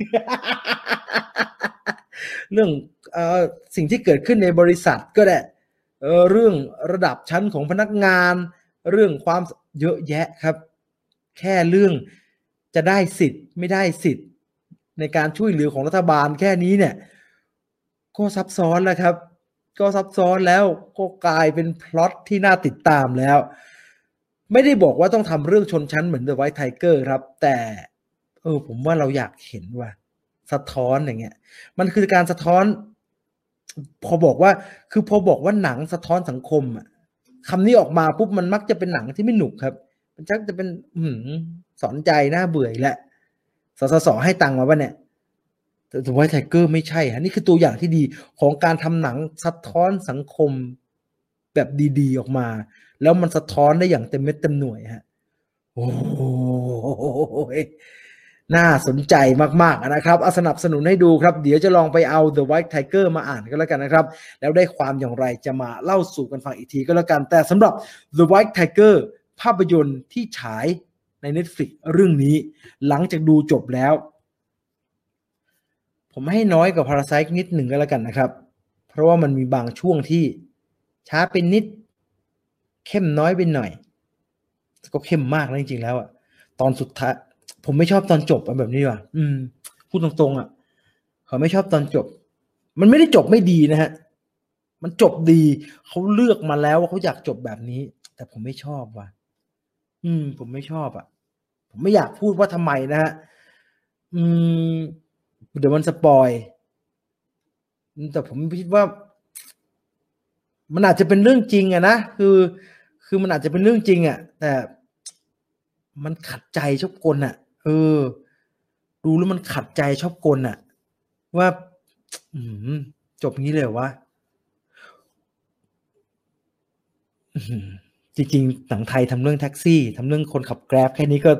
เรื่องเอ่อสิ่งที่เกิดขึ้นในบริษัทก็ได้เออเรื่องระดับชั้นของพนักงานเรื่องความเยอะแยะครับแค่เรื่องจะได้สิทธิ์ไม่ได้สิทธิ์ในการช่วยเหลือของรัฐบาลแค่นี้เนี่ยก็ซับซ้อนแล้วครับก็ซับซ้อนแล้วก็กลายเป็นพล็อตที่น่าติดตามแล้วไม่ได้บอกว่าต้องทำเรื่องชนชั้นเหมือน The White Tiger ครับแต่เออผมว่าเราอยากเห็นว่าสะท้อนอย่างเงี้ยมันคือการสะท้อนพอบอกว่าคือพอบอกว่าหนังสะท้อนสังคมอ่ะคำนี้ออกมาปุ๊บมันมักจะเป็นหนังที่ไม่หนุกครับมันชักจะเป็นหืมสอนใจน่าเบื่อแหละสสสให้ตังค์มาป่ะเนี่ยแต่The White Tigerไม่ใช่ฮะนี่คือตัวอย่างที่ดีของการทำหนังสะท้อนสังคมแบบดีๆออกมาแล้วมันสะท้อนได้อย่างเต็มเม็ดเต็มหน่วยฮะโอ้ยน่าสนใจมากๆนะครับเอาสนับสนุนให้ดูครับเดี๋ยวจะลองไปเอา The White Tiger มาอ่านก็แล้วกันนะครับแล้วได้ความอย่างไรจะมาเล่าสู่กันฟังอีกทีก็แล้วกันแต่สำหรับ The White Tiger ภาพยนตร์ที่ฉายใน Netflix เรื่องนี้หลังจากดูจบแล้วผมให้น้อยกว่า Parasite นิดหนึ่งก็แล้วกันนะครับเพราะว่ามันมีบางช่วงที่ช้าเป็นนิดเข้มน้อยไปหน่อยก็เข้มมากแล้วจริงๆแล้วอะตอนสุดท้ายผมไม่ชอบตอนจบแบบนี้ว่ะอืมพูดตรงๆอะเขาไม่ชอบตอนจบมันไม่ได้จบไม่ดีนะฮะมันจบดีเขาเลือกมาแล้วว่าเขาอยากจบแบบนี้แต่ผมไม่ชอบว่ะอืมผมไม่ชอบอ่ะผมไม่อยากพูดว่าทำไมนะฮะอืมเดี๋ยวมันสปอยแต่ผมคิดว่ามันอาจจะเป็นเรื่องจริงอะนะคือคือมันอาจจะเป็นเรื่องจริงอะแต่มันขัดใจชอบกลอ่ะเออดูแล้วมันขัดใจชอบกลอ่ะว่าอืมจบงี้เลยเหรอวะอื้อหือจริงๆหนังไทยทำเรื่องแท็กซี่ทำเรื่องคนขับแกร็บแค่นี้ก็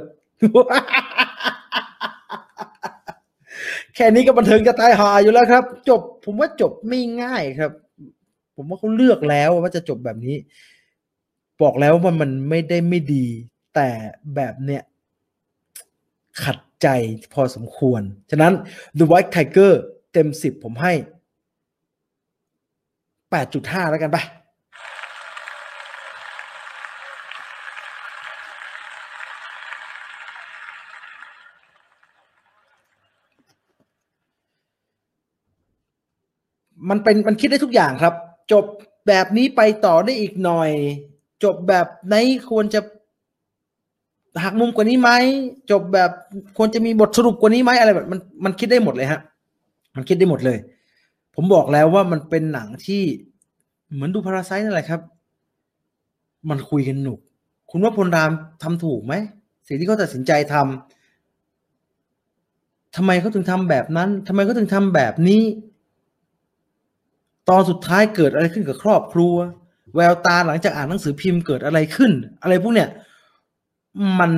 แค่นี้ก็บันเทิงจะตายหาอยู่แล้วครับจบผมว่าจบไม่ง่ายครับผมว่าเขาเลือกแล้วว่าจะจบแบบนี้บอกแล้วว่ามันไม่ได้ไม่ดีแต่แบบเนี้ยขัดใจพอสมควรฉะนั้น The White Tiger เต็มสิบผมให้ แปดจุดห้า แล้วกันไปมันเป็นมันคิดได้ทุกอย่างครับจบแบบนี้ไปต่อได้อีกหน่อยจบแบบไหนควรจะหักมุมกว่านี้ไหมจบแบบควรจะมีบทสรุปกว่านี้ไหมอะไรแบบมันมันคิดได้หมดเลยฮะมันคิดได้หมดเลยผมบอกแล้วว่ามันเป็นหนังที่เหมือนดูพาราไซต์นั่นแหละครับมันคุยกันหนุกคุณว่าพลรามทำถูกไหมสิ่งที่เขาตัดสินใจทำทำไมเขาถึงทำแบบนั้นทำไมเขาถึงทำแบบนี้ ตอนสุดท้ายเกิดอะไรขึ้นกับครอบครัวแววตาหลังจากอ่านหนังสือพิมพ์เกิดอะไรขึ้นอะไรพวกเนี้ยมัน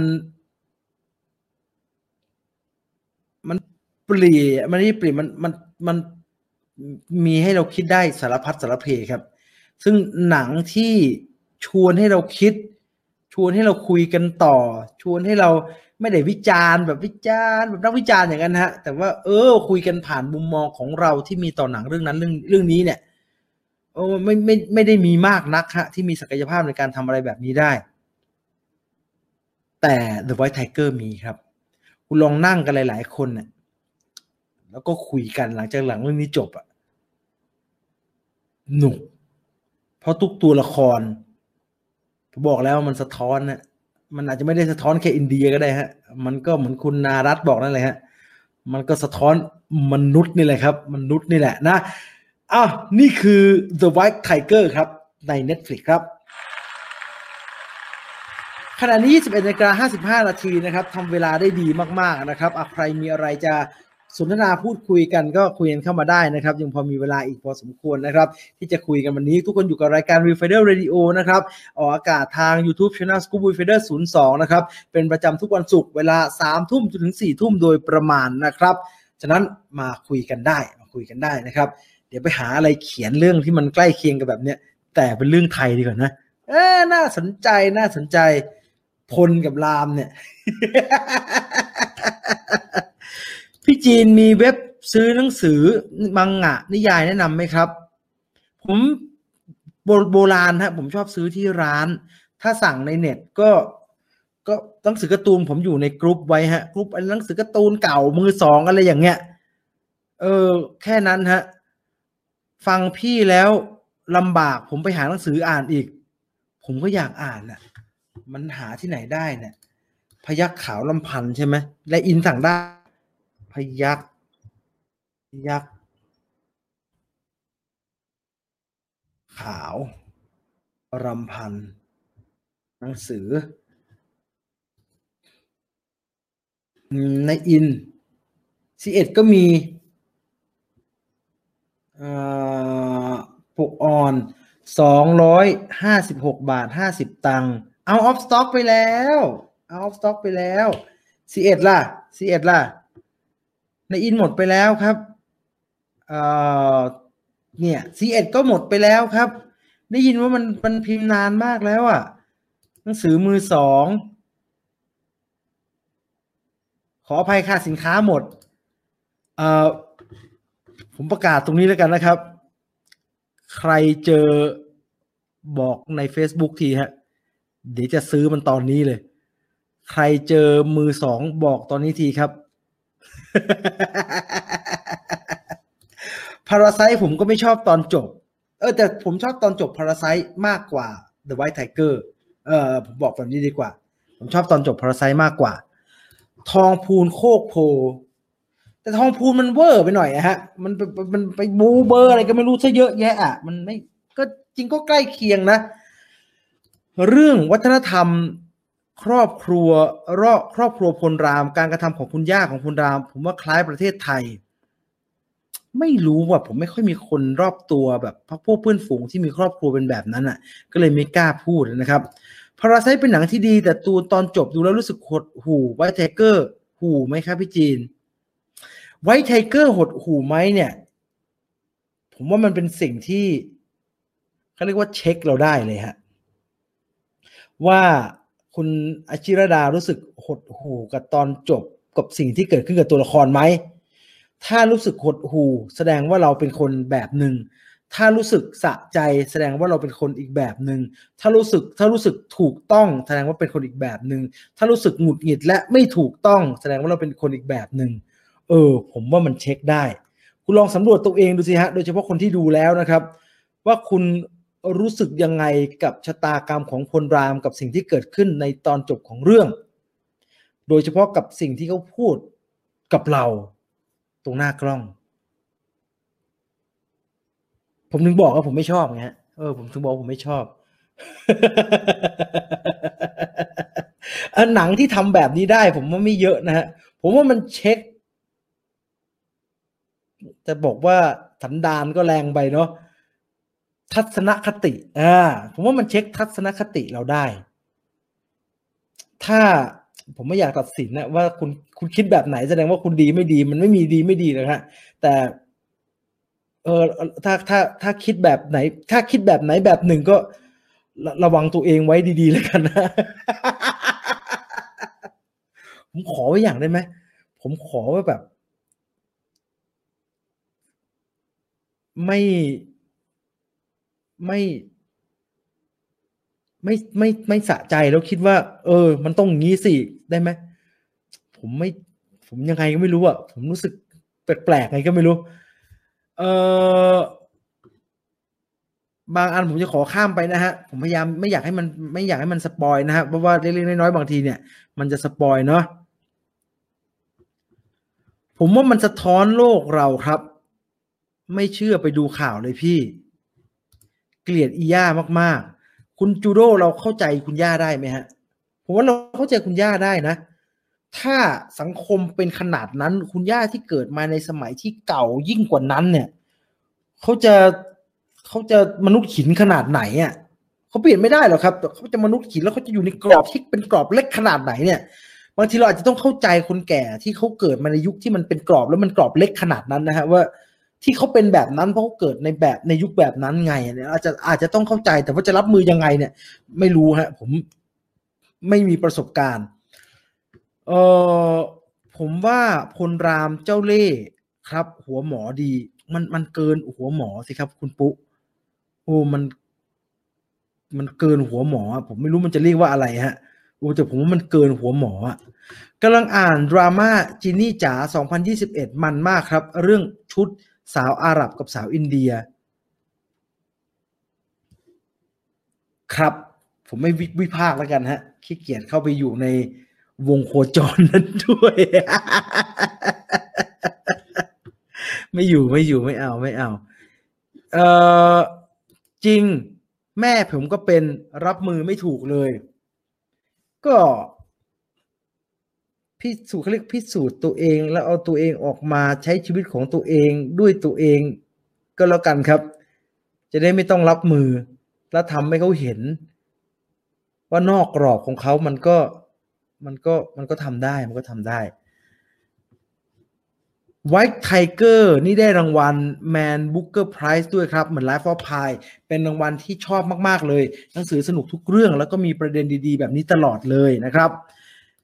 มันเปลี่ยนมันไม่เปลี่ยนมันมันมันมีให้เราคิดได้สารพัดสารเพครับซึ่งหนังที่ชวนให้เราคิดชวนให้เราคุยกันต่อชวนให้เราไม่ได้วิจารณ์แบบวิจารณ์แบบนักวิจารณ์อย่างนั้นฮะแต่ว่าเออคุยกันผ่านมุมมองของเราที่มีต่อหนังเรื่องนั้นเรื่องเรื่องนี้เนี่ยโอ้ไม่ไม่ไม่ได้มีมากนักฮะที่มีศักยภาพในการทำอะไรแบบนี้ได้แต่ The White Tiger มีครับคุณลองนั่งกันหลายๆคนเนี่ยแล้วก็คุยกันหลังจากหลังเรื่องนี้จบอะหนุกเพราะทุกตัวละครผมบอกแล้วมันสะท้อนนะมันอาจจะไม่ได้สะท้อนแค่อินเดียก็ได้ฮะมันก็เหมือนคุณนารัตบอกนั่นแหละฮะมันก็สะท้อนมนุษย์นี่แหละครับมนุษย์นี่แหละนะอ้าวนี่คือ The White Tiger ครับใน Netflix ครับ ขณะนี้ ยี่สิบเอ็ดนาฬิกาห้าสิบห้านาทีนะครับทำเวลาได้ดีมากๆนะครับใครมีอะไรจะสนทนาพูดคุยกันก็คุยกันเข้ามาได้นะครับยังพอมีเวลาอีกพอสมควรนะครับที่จะคุยกันวันนี้ทุกคนอยู่กับรายการ Viewfinder Radio นะครับออกอากาศทาง YouTube Channel Scoop Viewfinder ศูนย์สองนะครับเป็นประจำทุกวันศุกร์เวลา สามทุ่มจนถึง สี่ทุ่มโดยประมาณนะครับฉะนั้นมาคุยกันได้มาคุยกันได้นะครับเดี๋ยวไปหาอะไรเขียนเรื่องที่มันใกล้เคียงกับแบบเนี้ยแต่เป็นเรื่องไทยดีกว่านะเออน่าสนใจน่าสนใจพลกับรามเนี่ย พี่จีนมีเว็บซื้อหนังสือมังงะนิยายแนะนำไหมครับผมโบโบราณฮะผมชอบซื้อที่ร้านถ้าสั่งในเน็ตก็ก็หนังสือการ์ตูนผมอยู่ในกรุ๊ปไว้ฮะกรุ๊ปหนังสือการ์ตูนเก่ามือสองอะไรอย่างเงี้ยเออแค่นั้นฮะฟังพี่แล้วลำบากผมไปหาหนังสืออ่านอีกผมก็อยากอ่านน่ะมันหาที่ไหนได้เนี่ยพยัคฆ์ขาวลำพันธ์ใช่ไหมและอินสั่งได้พยัคฆ์พยัคฆ์ขาวรำพันธ์หนังสือในอินซีเอ็ดก็มีปกอ่อนสองร้อยห้าสิบหกบาทห้าสิบตังค์เอาออฟสต็อกไปแล้วเอาออฟสต็อกไปแล้วซีเอ็ดล่ะซีเอ็ดล่ะในอินหมดไปแล้วครับเอ่อเนี่ยซีเอ็ดก็หมดไปแล้วครับได้ยินว่ามันมันพิมพ์นานมากแล้วอ่ะหนังสือมือสองขออภัยค่ะสินค้าหมดเอ่อผมประกาศตรงนี้แล้วกันนะครับใครเจอบอกใน Facebook ทีฮะเดี๋ยวจะซื้อมันตอนนี้เลยใครเจอมือสองบอกตอนนี้ทีครับ Parasite ผมก็ไม่ชอบตอนจบเออแต่ผมชอบตอนจบ Parasite มากกว่า The White Tiger เออผมบอกแบบนี้ดีกว่าผมชอบตอนจบ Parasite มากกว่าทองพูนโคกโพแต่ทองพูนมันเวอร์ไปหน่อยอะฮะมันมันไปบูเบอร์อะไรก็ไม่รู้ซะเยอะแยะอ่ะมันไม่ก็จริงก็ใกล้เคียงนะเรื่องวัฒนธรรมครอบครัวรอบครอบครัวพลรามการกระทำของคุณย่าของพลรามผมว่าคล้ายประเทศไทยไม่รู้ว่าผมไม่ค่อยมีคนรอบตัวแบบพวกเพื่อนฝูงที่มีครอบครัวเป็นแบบนั้นอ่ะก็เลยไม่กล้าพูดนะครับพาราไซต์เป็นหนังที่ดีแต่ตัวตอนจบดูแล้วรู้สึกหดหู่ไวท์ไทเกอร์หูไหมครับพี่จีนไวท์ไทเกอร์หดหูไหมเนี่ยผมว่ามันเป็นสิ่งที่เขาเรียกว่าเช็คเราได้เลยฮะว่าคุณอาชิรดารู้สึกหดหู่กับตอนจบกับสิ่งที่เกิดขึ้นกับตัวละครไหมถ้ารู้สึกหดหู่แสดงว่าเราเป็นคนแบบหนึ่งถ้ารู้สึกสะใจแสดงว่าเราเป็นคนอีกแบบหนึ่งถ้ารู้สึกถ้ารู้สึกถูกต้องแสดงว่าเป็นคนอีกแบบหนึ่งถ้ารู้สึกหงุดหงิดและไม่ถูกต้องแสดงว่าเราเป็นคนอีกแบบหนึ่งเออผมว่ามันเช็คได้คุณลองสำรวจตัวเองดูสิฮะโดยเฉพาะคนที่ดูแล้วนะครับว่าคุณรู้สึกยังไงกับชะตากรรมของพลรามกับสิ่งที่เกิดขึ้นในตอนจบของเรื่องโดยเฉพาะกับสิ่งที่เขาพูดกับเราตรงหน้ากล้องผมถึงบอกว่าผมไม่ชอบไงฮะเออผมถึงบอกผมไม่ชอบ อันหนังที่ทำแบบนี้ได้ผมว่าไม่เยอะนะฮะผมว่ามันเช็คจะบอกว่าสันดานก็แรงไปเนาะทัศนคติอ่าผมว่ามันเช็คทัศนคติเราได้ถ้าผมไม่อยากตัดสินนะว่าคุณคุณคิดแบบไหนแสดงว่าคุณดีไม่ดีมันไม่มีดีไม่ดีเลยฮะแต่เออถ้าถ้าถ้าคิดแบบไหนถ้าคิดแบบไหนแบบหนึ่งก็ระระวังตัวเองไว้ดีๆแล้วกันนะ ผมขอไว้อย่างได้ไหมผมขอว่าแบบ ไม่ไม่ไม่ไม่ไม่สะใจแล้วคิดว่าเออมันต้องอย่างนี้สิได้ไหมผมไม่ผมยังไงก็ไม่รู้อ่ะผมรู้สึกแปลกๆไงก็ไม่รู้เออบางอันผมจะขอข้ามไปนะฮะผมพยายามไม่อยากให้มันไม่อยากให้มันสปอยนะฮะเพราะว่าเล็กๆน้อยๆบางทีเนี่ยมันจะสปอยเนาะผมว่ามันสะท้อนโลกเราครับไม่เชื่อไปดูข่าวเลยพี่เกลียดอีย่ามากๆคุณจูโร่เราเข้าใจคุณย่าได้ไหมฮะผมว่าเราเข้าใจคุณย่าได้นะถ้าสังคมเป็นขนาดนั้นคุณย่าที่เกิดมาในสมัยที่เก่ายิ่งกว่านั้นเนี่ยเขาจะเขาจะมนุษย์หินขนาดไหนอ่ะเขาเปลี่ยนไม่ได้หรอกครับเขาจะมนุษย์หินแล้วเขาจะอยู่ในกรอบที่เป็นกรอบเล็กขนาดไหนเนี่ยบางทีเราอาจจะต้องเข้าใจคนแก่ที่เขาเกิดมาในยุคที่มันเป็นกรอบแล้วมันกรอบเล็กขนาดนั้นนะฮะว่าที่เขาเป็นแบบนั้นเพราะเขาเกิดในแบบในยุคแบบนั้นไงเนี่ยอาจจะอาจจะต้องเข้าใจแต่ว่าจะรับมือยังไงเนี่ยไม่รู้ฮะผมไม่มีประสบการณ์เออผมว่าพลรามเจ้าเล่ห์ครับหัวหมอดีมันมันเกินหัวหมอสิครับคุณปุ๊โอ้มันมันเกินหัวหมอผมไม่รู้มันจะเรียกว่าอะไรฮะโอ้แต่ผมว่ามันเกินหัวหมอกำลังอ่านดราม่าจินนี่จ๋าสองพันยี่สิบเอ็ดมันมากครับเรื่องชุดสาวอาหรับกับสาวอินเดียครับผมไม่วิพากษ์แล้วกันฮะขี้เกียจเข้าไปอยู่ในวงโคจรนั้นด้วย ไม่อยู่ไม่อยู่ไม่เอาไม่เอาเออจริงแม่ผมก็เป็นรับมือไม่ถูกเลยก็พิสูจน์เขาเรียกพิสูจน์ตัวเองแล้วเอาตัวเองออกมาใช้ชีวิตของตัวเองด้วยตัวเองก็แล้วกันครับจะได้ไม่ต้องรับมือแล้วทำให้เขาเห็นว่านอกกรอบของเขามันก็มันก็มันก็ทำได้มันก็ทำได้ White Tiger นี่ได้รางวัล Man Booker Prize ด้วยครับเหมือน Life of Pi เป็นรางวัลที่ชอบมากๆเลยหนังสือสนุกทุกเรื่องแล้วก็มีประเด็นดีๆแบบนี้ตลอดเลยนะครับ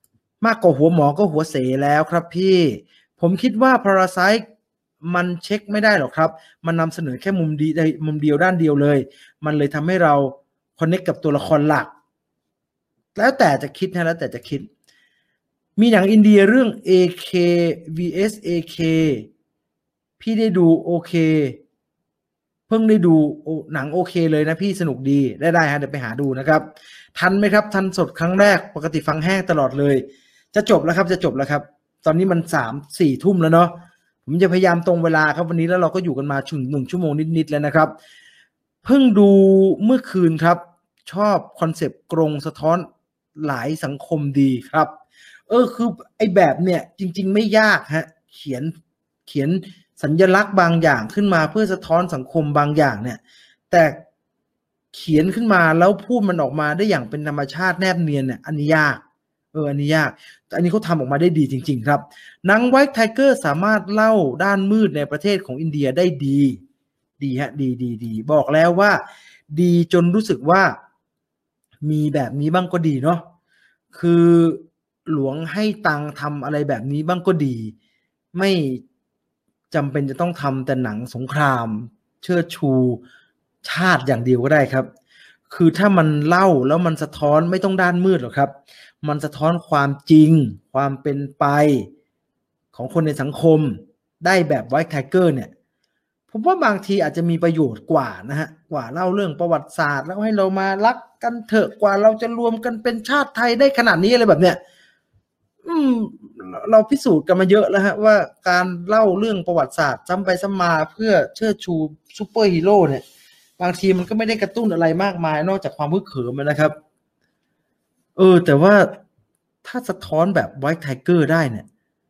มากกว่าหัวหมอก็หัวเสแล้วครับพี่ผมคิดว่า Parasite มันเช็คไม่ได้หรอกครับมันนำเสนอแค่มุมดีมุมเดียวด้านเดียวเลยมันเลยทำให้เราคอนเนคกับตัวละครหลักแล้วแต่จะคิดนะแล้วแต่จะคิดมีหนังอินเดียเรื่อง เอ เค วี เอส เอ เค พี่ได้ดูโอเคเพิ่งได้ดูหนังโอเคเลยนะพี่สนุกดีได้ได้ฮะเดี๋ยวไปหาดูนะครับทันไหมครับทันสดครั้งแรกปกติฟังแห้งตลอดเลยจะจบแล้วครับจะจบแล้วครับตอนนี้มันสามสี่ทุ่มแล้วเนาะผมจะพยายามตรงเวลาครับวันนี้แล้วเราก็อยู่กันมาชุนหนึ่งชั่วโมงนิดๆแล้วนะครับเพิ่งดูเมื่อคืนครับชอบคอนเซปต์กรงสะท้อนหลายสังคมดีครับเออคือไอ้แบบเนี่ยจริงๆไม่ยากฮะเขียนเขียนสัญลักษณ์บางอย่างขึ้นมาเพื่อสะท้อนสังคมบางอย่างเนี่ยแต่เขียนขึ้นมาแล้วพูดมันออกมาได้อย่างเป็นธรรมชาติแนบเนียนเนี่ยอันนี้ยากเอออันนี้ยากแต่อันนี้เขาทำออกมาได้ดีจริงๆครับหนัง White Tiger สามารถเล่าด้านมืดในประเทศของอินเดียได้ดีดีฮะดีดีดีบอกแล้วว่าดีจนรู้สึกว่ามีแบบนี้บ้างก็ดีเนาะคือหลวงให้ตังทำอะไรแบบนี้บ้างก็ดีไม่จำเป็นจะต้องทำแต่หนังสงครามเชิดชูชาติอย่างเดียวก็ได้ครับคือถ้ามันเล่าแล้วมันสะท้อนไม่ต้องด้านมืดหรอกครับมันสะท้อนความจริงความเป็นไปของคนในสังคมได้แบบ White Tiger เนี่ยผมว่าบางทีอาจจะมีประโยชน์กว่านะฮะกว่าเล่าเรื่องประวัติศาสตร์แล้วให้เรามารักกันเถอะกว่าเราจะรวมกันเป็นชาติไทยได้ขนาดนี้อะไรแบบเนี้ยอืมเราพิสูจน์กันมาเยอะแล้วฮะว่าการเล่าเรื่องประวัติศาสตร์ซ้ำไปซ้ำมาเพื่อเชิดชูซูเปอร์ฮีโร่เนี่ยบางทีมันก็ไม่ได้กระตุ้นอะไรมากมายนอกจากความฮึกเหิมนะครับเออแต่ว่าถ้าสะท้อนแบบ White Tiger ได้เนี่ย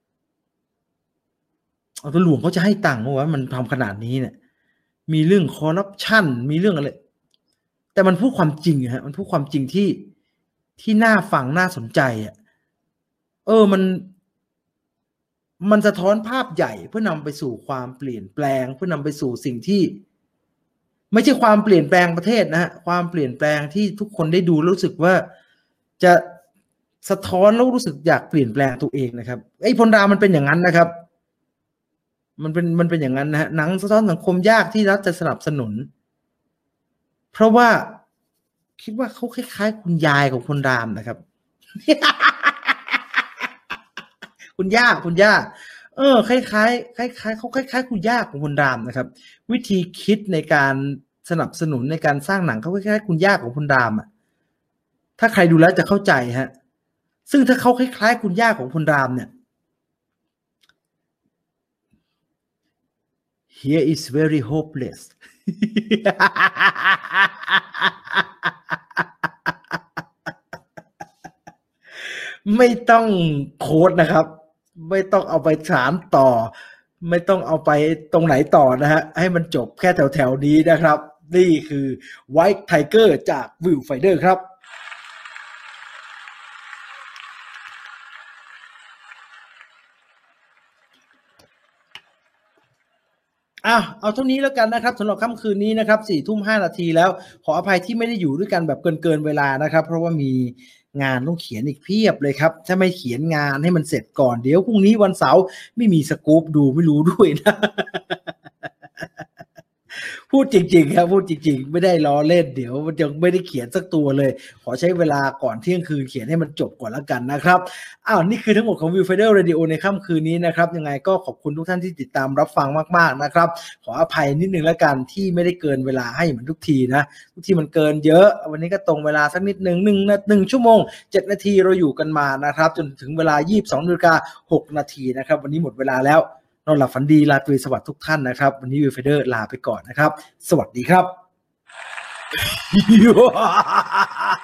เอาตัวหลวงเขาจะให้ตังค์ว่ามันทำขนาดนี้เนี่ยมีเรื่องคอร์รัปชันมีเรื่องอะไรแต่มันพูดความจริงฮะมันพูดความจริงที่ที่น่าฟังน่าสนใจอ่ะเออมันมันสะท้อนภาพใหญ่เพื่อนำไปสู่ความเปลี่ยนแปลงเพื่อนำไปสู่สิ่งที่ไม่ใช่ความเปลี่ยนแปลงประเทศนะฮะความเปลี่ยนแปลงที่ทุกคนได้ดูรู้สึกว่าจะสะท้อนแล้วรู้สึกอยากเปลี่ยนแปลงตัวเองนะครับไอ้พลดามันเป็นอย่างนั้นนะครับมันเป็นมันเป็นอย่างนั้นนะฮะหนังสะท้อนสังคมยากที่รัฐจะสนับสนุนเพราะว่าคิดว่าเขาคล้ายๆคุณยายของพลรามนะครับ คุณย่าคุณย่าเออคล้ายๆคล้ายๆเขาคล้ายๆคุณย่าของคุณรามนะครับวิธีคิดในการสนับสนุนในการสร้างหนังเขาคล้ายๆคุณย่าของคุณรามอ่ะถ้าใครดูแล้วจะเข้าใจฮะซึ่งถ้าเขาคล้ายๆคุณย่าของคุณรามเนี่ย here is very hopeless ไม่ต้องโค้ดนะครับไม่ต้องเอาไปสานต่อไม่ต้องเอาไปตรงไหนต่อนะฮะให้มันจบแค่แถวๆนี้นะครับนี่คือ White Tiger จาก Viewfinder ครับอ่ะเอาเท่านี้แล้วกันนะครับสำหรับค่ำคืนนี้นะครับสี่ทุ่มห้านาทีแล้วขออภัยที่ไม่ได้อยู่ด้วยกันแบบเกินเกินเวลานะครับเพราะว่ามีงานต้องเขียนอีกเพียบเลยครับถ้าไม่เขียนงานให้มันเสร็จก่อนเดี๋ยวพรุ่งนี้วันเสาร์ไม่มีสกู๊ปดูไม่รู้ด้วยนะ พูดจริงๆครับพูดจริงๆไม่ได้ล้อเล่นเดี๋ยวมันยังไม่ได้เขียนสักตัวเลยขอใช้เวลาก่อนเที่ยงคืนเขียนให้มันจบก่อนแล้วกันนะครับอ้าวนี่คือทั้งหมดของ Viewfinder Radio ในค่ำคืนนี้นะครับยังไงก็ขอบคุณทุกท่านที่ติดตามรับฟังมากๆนะครับขออภัยนิดนึงแล้วกันที่ไม่ได้เกินเวลาให้เหมือนทุกทีนะทุกทีมันเกินเยอะวันนี้ก็ตรงเวลาสักนิดนึงหนึ่งนาทีหนึ่งชั่วโมงเจ็ดนาทีเราอยู่กันมานะครับจนถึงเวลา ยี่สิบสองนาฬิกาหกนาทีนะครับวันนี้หมดเวลาแล้วนอนหลับฝันดีลาตรีสวัสดิ์ทุกท่านนะครับวันนี้ Viewfinder ลาไปก่อนนะครับสวัสดีครับ